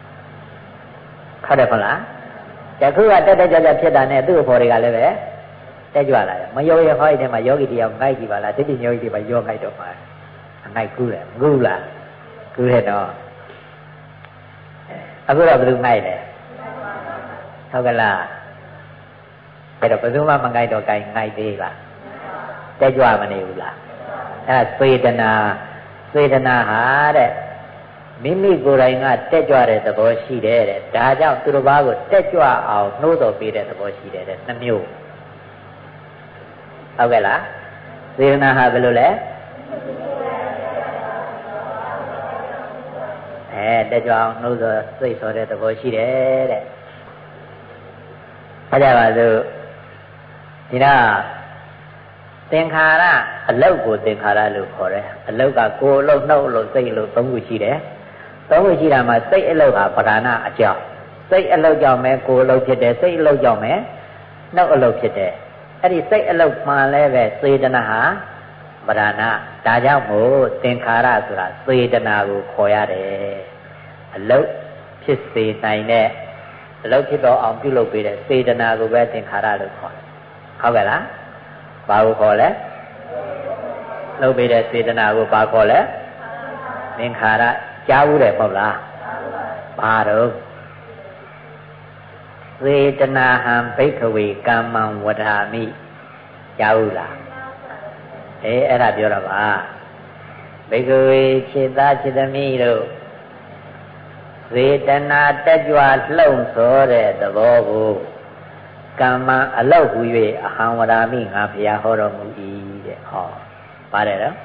A: ဟုတ်တယ်မလားတခုကတက်တက်ကြွကြွဖြစ်တာနဲ့သူ့အဖော်တွေကလည်းပဲတက်ကြွလာတယ်မယောရဟောရတဲ့မှာယောဂီတရားငိုက်ကြည့်ပါလားတိတိယောဂီတွေမှာယောငိုက်တော့မှာအငိုက်ကူးတယ်မကူးလားကူးတယ်တော့အခုတော့ဘယ်လိုငိုက်လဲဟုတ်ကလားအဲ့တော့ဘယ်သူမှမငိုက်တော့ကြိုင်ငိုက်သေးလားတက်ကြွမနေဘူးလားအဲ့ဒါစေတနာစေတနာဟာတဲ့မိမိကိုယ်တိုင်ကတက်ကြွတဲ့သဘောရှိတယ်တဲ့ဒါကြောင့်သူတစ်ပါးကိုတက်ကြွအောင်နှိုးဆော်ပေးတဲ့သဘောရှိတယ်တဲ့နှမျိုးဟုတ်ကဲ့လားစေတနာဟာဘယ်လိုလဲအဲတက်ကြွအောင်နှိုးဆော်စိတ်ဆော်တဲ့သဘောရှိတယ်တဲ့အဲဒါပါစို့ဒီတော့သင်္ခါရအလုတ်ကိုသင်္ခါရလို့ခေါ်တယ်အလုတ်ကကိုယ်အလုတ်နှုတ်အလုတ်စိတ်အလုတ်သုံးခုရှိတယ်သုံးခုရှိတာမှာစိတ်အလုတ်ဟာပဓာနအကြောင်းစိတ်အလုတ်ကြောင့်ပဲကိုယ်အလုတ်ဖြစ်တယ်စိတ်အလုတ်ကြောင့်ပဲနှုတ်အလုတ်ဖြစ်တယ်အဲ့ဒီစိတ်အလုတ်မှလည်းပဲစေတနာဟာပဓာနဒါကြောင့်မို့သင်္ခါရဆိုတာစေတနာကိုခေါ်ရတယ်အလုတ်ဖြစ်စေနိုင်တဲ့အလုတ်ဖြစ်တော့အောင်ပြုလုပ်ပေးတဲ့စေတနာကိုပဲသင်္ခါရလို့ခေါ်တယ်ဟုတ်ကဲ့လားဘာကိုခေါ်လဲလုပ်ပေးတဲ့စေတနာကိုဘာခေါ်လဲသင်္ခါရကြားဘူးတယ်ပေါ့လားဘာတော့စေတနာဟံဘိက္ခဝေကမ္မံဝဒာမိကြားဘူးလားအေးအဲ့ဒါပြောတာပါဘိက္ခဝေခြေသားခြေသမီးတို့စေတနာတက်ကြွလှုံ့ဆော်တဲ့သဘောကိုကမ္မအလောက်ဟူ၍အဟံဝဒာမိငါဘုရားဟောတော်မူ၏တဲ့ဟောပါတယ်နော်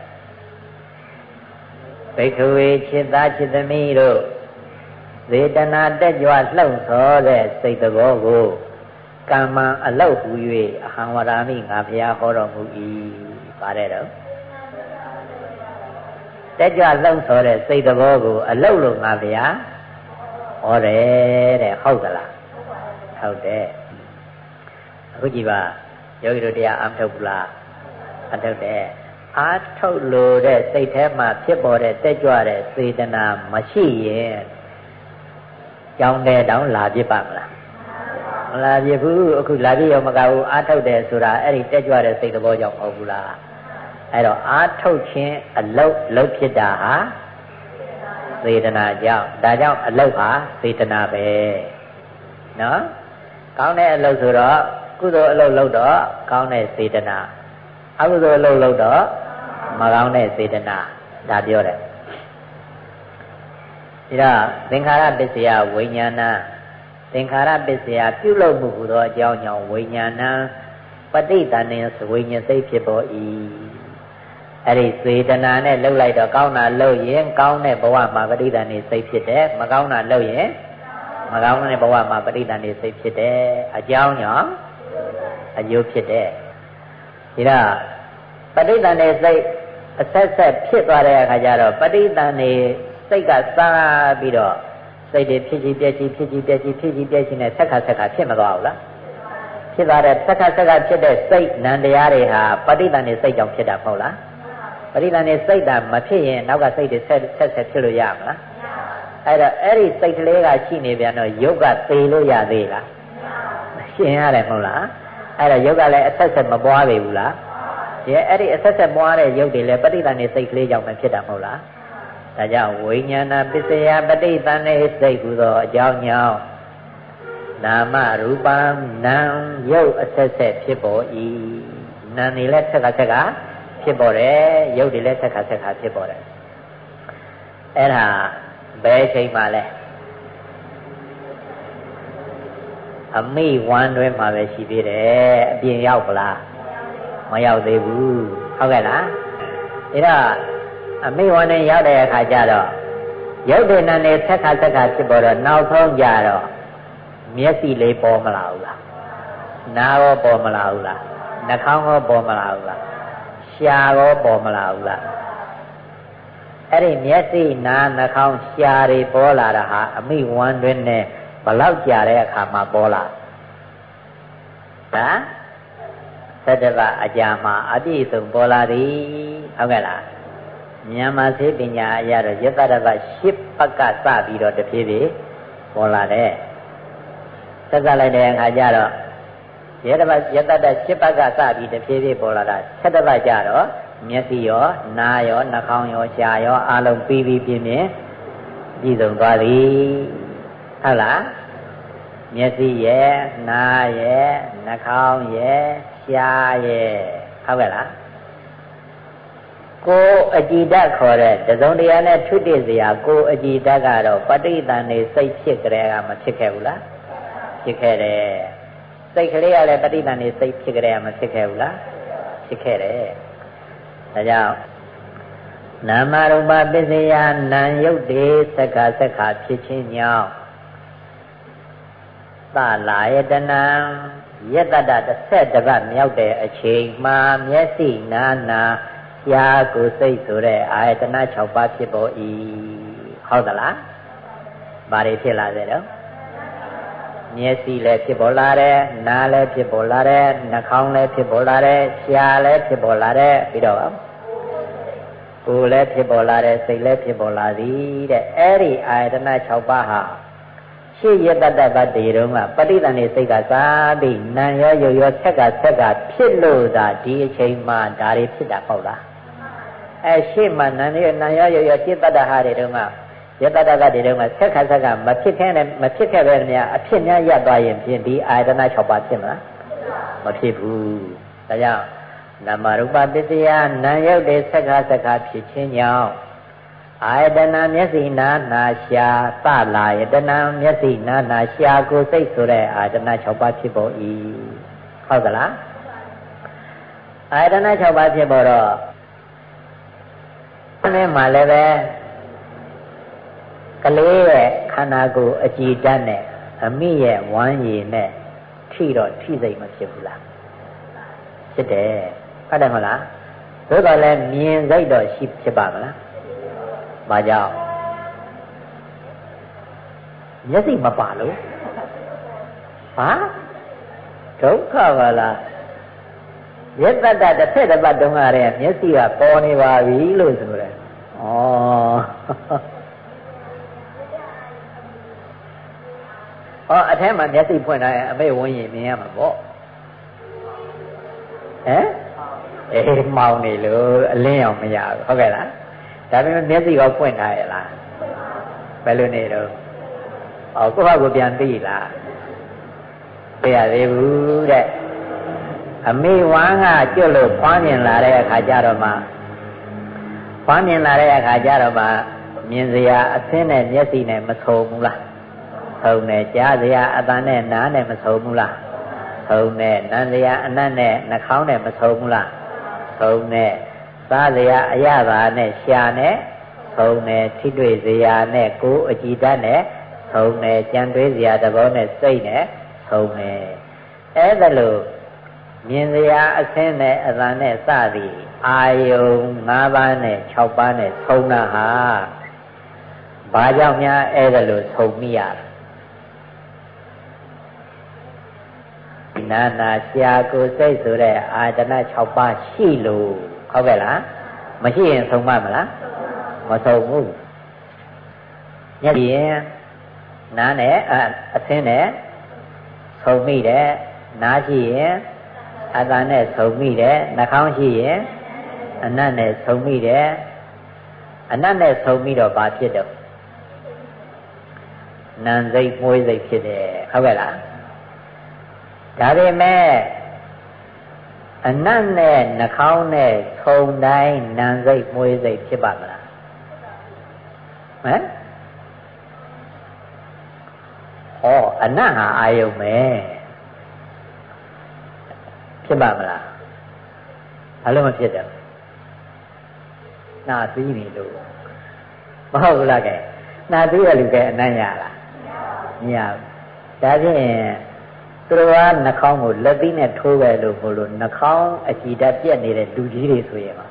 A: ဘိက္ခဝေခြေသားခြေသမီးတို့စေတနာတက်ကြွလှုံ့ဆော်တဲ့စိတ်သဘောကိုကမ္မအလောက်ဟူ၍အဟံဝဒာမိငါဘုရားဟောတော်မူ၏ပါတယ်တော့တက်ကြွလှုံ့ဆော်တဲ့စိတ်သဘောကိုအလောက်လို့ငါဘုရားဟောတယ်တဲ့ဟုတ်သလားဟုတ်တယ်အခုကြည့်ပါယောဂီတို့တရားအားထုတ်ဘူးလားအထုတ်တယ်အားထုတ်လို့တဲ့စိတ်ထဲမှာဖြစ်ပေါ်တဲ့တက်ကြွတဲ့စေတနာမရှိရင်ကြောင်းတဲ့တောင်လာပြစ်ပါမလားမလာပြစ်ဘူးအခုလာပြစ်ရောမကဘူးအားထုတ်တယ်ဆိုတာအဲ့ဒီတက်ကြွတဲ့စိတ်သဘောကြောင့်မဟုတ်ဘူးလားအဲ့တော့အားထုတ်ခြင်းအလုတ်လုတ်ဖြစ်တာဟာစေတနာကြောင့်ဒါကြောင့်အလုတ်ဟာစေတနာပဲနော်ကောင်းတဲ့အလုတ်ဆိုတော့ကုသိုလ်အလုပ်လုပ်တော့ကောင်းတဲ့စေတနာအကုသိုလ်အလုပ်လုပ်တော့မကောင်းတဲ့စေတနာဒါပြောတယ်ဒါသင်္ခါရပစ္စယဝိညာဏသင်္ခါရပစ္စယပြုလုပ်မှုဟူသောအကြောင်းကြောင့်ဝိညာဏပဋိသန္ဓေဝိညာဉ်စိတ်ဖြစ်ပေါ်၏အဲ့ဒီစေတနာနဲ့လှုပ်လိုက်တော့ကောင်းတာလှုပ်ရင်ကောင်းတဲ့ဘဝမှာပဋိသန္ဓေစိတ်ဖြစ်တယ်မကောင်းတာလှုပ်ရင်မကောင်းတဲ့ဘဝမှာပဋိသန္ဓေစိတ်ဖြစ်တယ်အကြောင်းကြောင့်အကျိုးဖြစ်တဲ့ဒါပဋိသန္ဓေစိတ်အဆက်ဆက်ဖြစ်သွားတဲ့အခါကျတော့ပဋိသန္ဓေစိတ်ကစားပြီးတော့စိတ်တွေဖြစ်ချီပြည့်ချီဖြစ်ချီပြည့်ချီဖြစ်ချီပြည့်ချီနဲ့ဆက်ခါဆက်ခါဖြစ်မသွားဘူးလားဖြစ်သွားတဲ့ဆက်ခါဆက်ခါဖြစ်တဲ့စိတ်နံတရားတွေဟာပဋိသန္ဓေစိတ်ကြောင့်ဖြစ်တာမဟုတ်လားပဋိသန္ဓေစိတ်တာမဖြစ်ရင်နောက်ကစိတ်တွေဆက်ဆက်ဆက်ဖြစ်လို့ရမလားအဲ့တော့အဲ့ဒီစိတ်ကလေးကရှိနေပြန်တော့ယုတ်ကသေလို့ရသေးလားရှင်ရတယ်မဟုတ်လားအဲ့တော့ယုတ်ကလည်းအဆက်ဆက်မပွားပေဘူးလားဒီအဲ့ဒီအဆက်ဆက်ပွားတဲ့ယုတ်တွေလည်းပဋိသန္ဓေစိတ်ကလေးကြောင့်ပဲဖြစ်တာမဟုတ်လားဒါကြောင့်ဝိညာဏပစ္စယပဋိသန္ဓေစိတ်ဟူသောအကြောင်းကြောင့်နာမရူပံနာမ်ယုတ်အဆက်ဆက်ဖြစ်ပေါ်၏နာမ်တွေလည်းဆက်ကဆက်ကဖြစ်ပေါ်တယ်ယုတ်တွေလည်းဆက်ကဆက်ကဖြစ်ပေါ်တယ်အဲ့ဒါဘယ်ချိန်မှလဲအမိဝမ်းတွင်းမှာပဲရှိသေးတယ်အပြင်ရောက်ပလားမရောက်သေးဘူးဟုတ်ကဲ့လားဒါတော့အမိဝမ်းတွင်းရောက်တဲ့အခါကျတော့ရုပ်တဏ္ဍနဲ့ဆက်ခါဆက်ခါဖြစ်ပေါ်တော့နောက်ဆုံးကြတော့မျက်စိလေးပေါ်မလာဘူးလားနားရောပေါ်မလာဘူးလားနှာခေါင်းရောပေါ်မလာဘူးလားရှားရောပေါ်မလာဘူးလားအဲ့ဒီမျက်စိနားနှာခေါင်းရှားတွေပေါ်လာတာဟာအမိဝမ်းတွင်းနဲ့ဘလောက်ကြာတဲ့အခါမှာပေါ်လာဟမ်သတ္တဗအကြာမှာအပြည့်စုံပေါ်လာသည်ဟုတ်ကဲ့လားမြန်မာစေပညာအရတော့ယတ္တဗရှစ်ပတ်ကစပြီးတော့တဖြည်းဖြည်းပေါ်လာတယ်ဆက်ဆက်လိုက်တဲ့အခါကျတော့ယတ္တဗယတ္တရှစ်ပတ်ကစပြီးတဖြည်းဖြည်းပေါ်လာတာသတ္တဗကျတော့မျက်စိရောနားရောနှာခေါင်းရောရှားရောအလုံးပြီးပြီးပြင်းပြင်းပြည့်စုံသွားသည်ဟုတ်လားမျက်စိရဲ့နားရဲ့နှာခေါင်းရဲ့ရှားရဲ့ဟုတ်ကဲ့လားကိုယ်အကြည်ဓာတ်ခေါ်တဲ့တစုံတရာနဲ့ထွတ်တည်စရာကိုယ်အကြည်ဓာတ်ကတော့ပဋိသန္ဓေစိတ်ဖြစ်ကြတဲ့ကမဖြစ်ခဲ့ဘူးလားဖြစ်ခဲ့တယ်စိတ်ကလေးကလည်းပဋိသန္ဓေစိတ်ဖြစ်ကြတဲ့ကမဖြစ်ခဲ့ဘူးလားဖြစ်ခဲ့တယ်ဒါကြောင့်နာမရူပပစ္စယနာယုတ်တေသက္ခသက္ခဖြစ်ခြင်းကြောင့်သလာယတနံယတ္တတတစ်ဆက်တစ်ပတ်မြောက်တဲ့အချိန်မှာမျက်စိနာနာရှားကိုယ်စိတ်ဆိုတဲ့အာယတနာ၆ပါးဖြစ်ပေါ်၏ဟုတ်သလားဘာတွေဖြစ်လာစေတော့မျက်စိလည်းဖြစ်ပေါ်လာတယ်နားလည်းဖြစ်ပေါ်လာတယ်နှာခေါင်းလည်းဖြစ်ပေါ်လာတယ်ရှားလည်းဖြစ်ပေါ်လာတယ်ပြီးတော့ကိုယ်လည်းဖြစ်ပေါ်လာတယ်စိတ်လည်းဖြစ်ပေါ်လာသည်တဲ့အဲ့ဒီအာယတနာ၆ပါးဟာရှေ့ရတ္တတပတ်တေတုံးကပဋိသန္ဓေစိတ်ကစားပြီးနာရောရုပ်ရောဆက်ကဆက်ကဖြစ်လို့သာဒီအချိန်မှဒါတွေဖြစ်တာပေါ့လားအဲရှေ့မှာနာရောနာရောရုပ်ရောจิตတတ္တဟာတွေတုံးကယတ္တတပတ်တေတုံးကဆက်ခါဆက်ကမဖြစ်ခဲနဲ့မဖြစ်ခဲ့ပဲများအဖြစ်များရပ်သွားရင်ဖြင့်ဒီအာယတနာ၆ပါးဖြစ်မလားမဖြစ်ဘူးဒါကြောင့်နာမရူပပစ္စယနာယုတ်တေဆက်ခါဆက်ခါဖြစ်ခြင်းကြောင့်အာယတနာမျက်စိနာနာရှာသလာယတနာမျက်စိနာနာရှာကိုယ်စိတ်ဆိုတဲ့အာယတနာ၆ပါးဖြစ်ပေါ်၏ဟုတ်ကလားအာယတနာ၆ပါးဖြစ်ပေါ်တော့ဒီနေ့မှလည်းပဲကလေးရဲ့ခန္ဓာကိုယ်အကြည်ဓာတ်နဲ့အမိရဲ့ဝမ်းရည်နဲ့ထိတော့ထိစိတ်မဖြစ်ဘူးလားဖြစ်တယ်ဟုတ်တယ်မဟုတ်လားသို့တော်လည်းမြင်စိတ်တော့ရှိဖြစ်ပါမလားဘာကြောင့်မျက်စိမပါလို့ဟာဒုက္ခပါလားယတ္တတတစ်ဖက်တစ်ပတ်တုန်းကတည်းကမျက်စိကပေါ်နေပါပြီလို့ဆိုတယ်ဩဩအထဲမှာမျက်စိဖွင့်ထားရင်အမေဝန်းရင်မြင်ရမှာပေါ့ဟမ်အေးမောင်းနေလို့အလင်းအောင်မရဘူးဟုတ်ကဲ့လားဒါပေမဲ့မျက်စိကောဖွင့်ထားရဲ့လားဘယ်လိုနေတော့ဩကိုယ့်ဘာကိုပြန်သိလားသိရသေးဘူးတဲ့အမေဝမ်းကကျွတ်လို့ဖွားမြင်လာတဲ့အခါကျတော့မှဖွားမြင်လာတဲ့အခါကျတော့မှမြင်စရာအသင်းနဲ့မျက်စိနဲ့မဆုံဘူးလားဆုံတယ်ကြားစရာအသံနဲ့နားနဲ့မဆုံဘူးလားဆုံတယ်နံစရာအနတ်နဲ့နှာခေါင်းနဲ့မဆုံဘူးလားဆုံတယ်စားစရာအရသာနဲ့ရှာနဲ့ဆုံတယ်ထိတွေ့စရာနဲ့ကိုယ်အကြည်ဓာတ်နဲ့ဆုံတယ်ကြံတွေးစရာသဘောနဲ့စိတ်နဲ့ဆုံတယ်အဲ့ဒါလို့မြင်စရာအဆင်းနဲ့အသံနဲ့စသည်အာယုံ၅ပါးနဲ့၆ပါးနဲ့ဆုံတာဟာဘာကြောင့်များအဲ့ဒါလို့ဆုံမိရနာနာရှာကိုစိတ်ဆိုတဲ့အာတနာ၆ပါးရှိလို့ဟုတ်ကဲ့လားမရှိရင်ဆုံးမမလားမဆုံးဘူးညက်ရင်နားနဲ့အဆင်းနဲ့ဆုံးမိတယ်နားရှိရင်အသံနဲ့ဆုံးမိတယ်နှာခေါင်းရှိရင်အနတ်နဲ့ဆုံးမိတယ်အနတ်နဲ့ဆုံးမိတော့ဘာဖြစ်တော့နံစိတ်မွေးစိတ်ဖြစ်တယ်ဟုတ်ကဲ့လားဒါပေမဲ့အနတ်နဲ့နှာခေါင်းနဲ့ထုံတိုင်းနံစိတ်မွေးစိတ်ဖြစ်ပါမလားဟမ်ဟောအနတ်ဟာအာယုံပဲဖြစ်ပါမလားဘာလို့မဖြစ်တယ်နာသိနေလို့မဟုတ်ဘူးလားကဲနာသိရလူကအနတ်ရလားမရဘူးဒါဖြင့်သူတော်ကနှာခေါင်းကိုလက်သီးနဲ့ထိုးပဲလို့ဘလို့နှာခေါင်းအကြည်ဓာတ်ပြက်နေတဲ့လူကြီးတွေဆိုရင်ပါဟ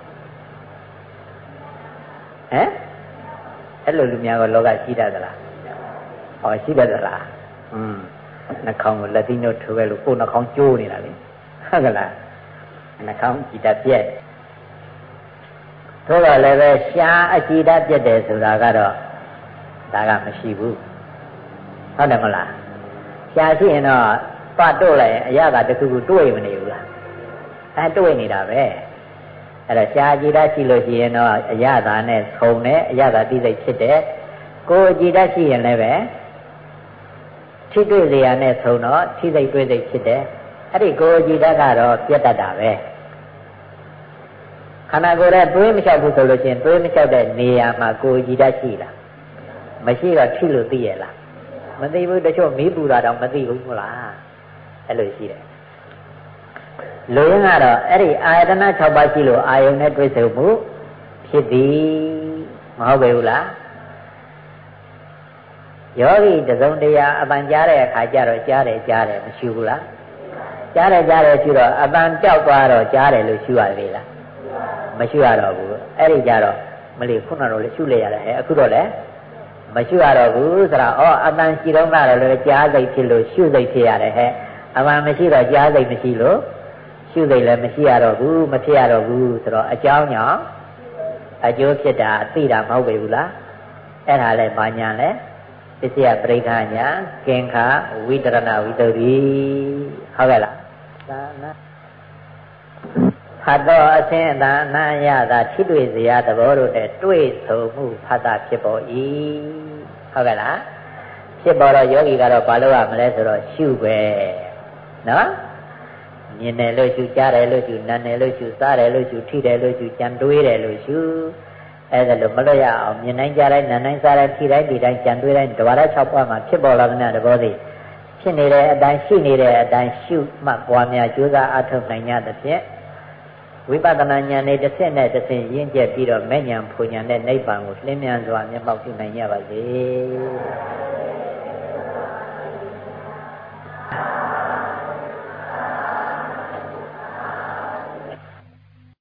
A: မ်အဲ့လိုလူများကလောကရှိတတ်သလားဟောရှိတတ်သလားอืมနှာခေါင်းကိုလက်သီးနဲ့ထိုးပဲလို့ကိုယ်နှာခေါင်းကျိုးနေတာလေဟုတ်ကလားနှာခေါင်းကြည်ဓာတ်ပြက်ထို့တော့လည်းပဲရှားအကြည်ဓာတ်ပြက်တယ်ဆိုတာကတော့ဒါကမရှိဘူးဟုတ်တယ်မလားရှားရှိရင်တော့ပတ်တို့လိုက်ရင်အရာကတခုခုတွေ့မနေဘူးလားအဲတွေ့နေတာပဲအဲ့ဒါရှားကြည်ဓာတ်ရှိလို့ရှိရင်တော့အရာသာနဲ့ဆုံတယ်အရာသာတိစိတ်ဖြစ်တယ်ကိုယ်ကြည်ဓာတ်ရှိရင်လည်းပဲထိတွေ့စရာနဲ့ဆုံတော့ထိစိတ်တွေ့စိတ်ဖြစ်တယ်အဲ့ဒီကိုယ်ကြည်ဓာတ်ကတော့ပြတ်တတ်တာပဲခန္ဓာကိုယ်ရဲ့တွေးမလျှောက်ဘူးဆိုလို့ချင်းတွေးမလျှောက်တဲ့နေရာမှာကိုယ်ကြည်ဓာတ်ရှိလားမရှိတော့ထိလို့သိရလားမသိဘူးတချို့မီးပူတာတော့မသိဘူးမလားအဲ့လိုရှိတယ်လူရင်းကတော့အဲ့ဒီအာယတနာ၆ပါးရှိလို့အာယုန်နဲ့တွေ့ဆုံမှုဖြစ်သည်မဟုတ်ပေဘူးလားယောဂီတစုံတရာအပန်ကြားတဲ့အခါကျတော့ကြားတယ်ကြားတယ်မရှိဘူးလားကြားတယ်ကြားတယ်ရှိတော့အပန်ပြောက်သွားတော့ကြားတယ်လို့ရှိရလေလားမရှိရတော့ဘူးအဲ့ဒီကြတော့မလီခုနတော့လေရှုလိုက်ရတယ်ဟဲ့အခုတော့လေမရှိရတော့ဘူးဆိုတော့ဩအပန်ရှိတော့ကတော့လေကြားစိတ်ဖြစ်လို့ရှုစိတ်ဖြစ်ရတယ်ဟဲ့အပန်မရှိတော့ကြားစိတ်မရှိလို့ရှုစိတ်လည်းမရှိရတော့ဘူးမဖြစ်ရတော့ဘူးဆိုတော့အကြောင်းကြောင့်အကျိုးဖြစ်တာသိတာမဟုတ်ပေဘူးလားအဲ့ဒါလည်းဘာညာလဲပစ္စယပရိက္ခညာကင်္ခဝိတရဏဝိတ္တိဟုတ်ကဲ့လားသာနာဖတ်တော်အစဉ်အတန်အနံ့ရတာထိတွေ့စရာသဘောတို့တဲ့တွေ့ဆုံမှုဖတ်တာဖြစ်ပေါ်၏ဟုတ်ကဲ့လားဖြစ်ပေါ်တော့ယောဂီကတော့ဘာလို့ရမလဲဆိုတော့ရှုပဲနော်မြင်တယ်လို့ရှုကြားတယ်လို့ရှုနားတယ်လို့ရှုစားတယ်လို့ရှုထိတယ်လို့ရှုကြံတွေးတယ်လို့ရှုအဲ့ဒါလို့မလွတ်ရအောင်မြင်တိုင်းကြားတိုင်းနားတိုင်းစားတိုင်းထိတိုင်းဒီတိုင်းကြံတွေးတိုင်းဓဝရ၆ပါးမှာဖြစ်ပေါ်လာတဲ့သဘောသည်ဖြစ်နေတဲ့အတိုင်းရှိနေတဲ့အတိုင်းရှုမှတ်ပွားများကြိုးစားအားထုတ်နိုင်ကြသဖြင့်ဝိပဿနာဉာဏ်နဲ့တစ်ဆင့်နဲ့တစ်ဆင့်ရင့်ကျက်ပြီးတော့မဲ့ဉာဏ်ဖွဉာဏ်နဲ့နိဗ္ဗာန်ကိုလင်းမြန်စွာမျက်မှောက်ပြုနိုင်ကြပါစေ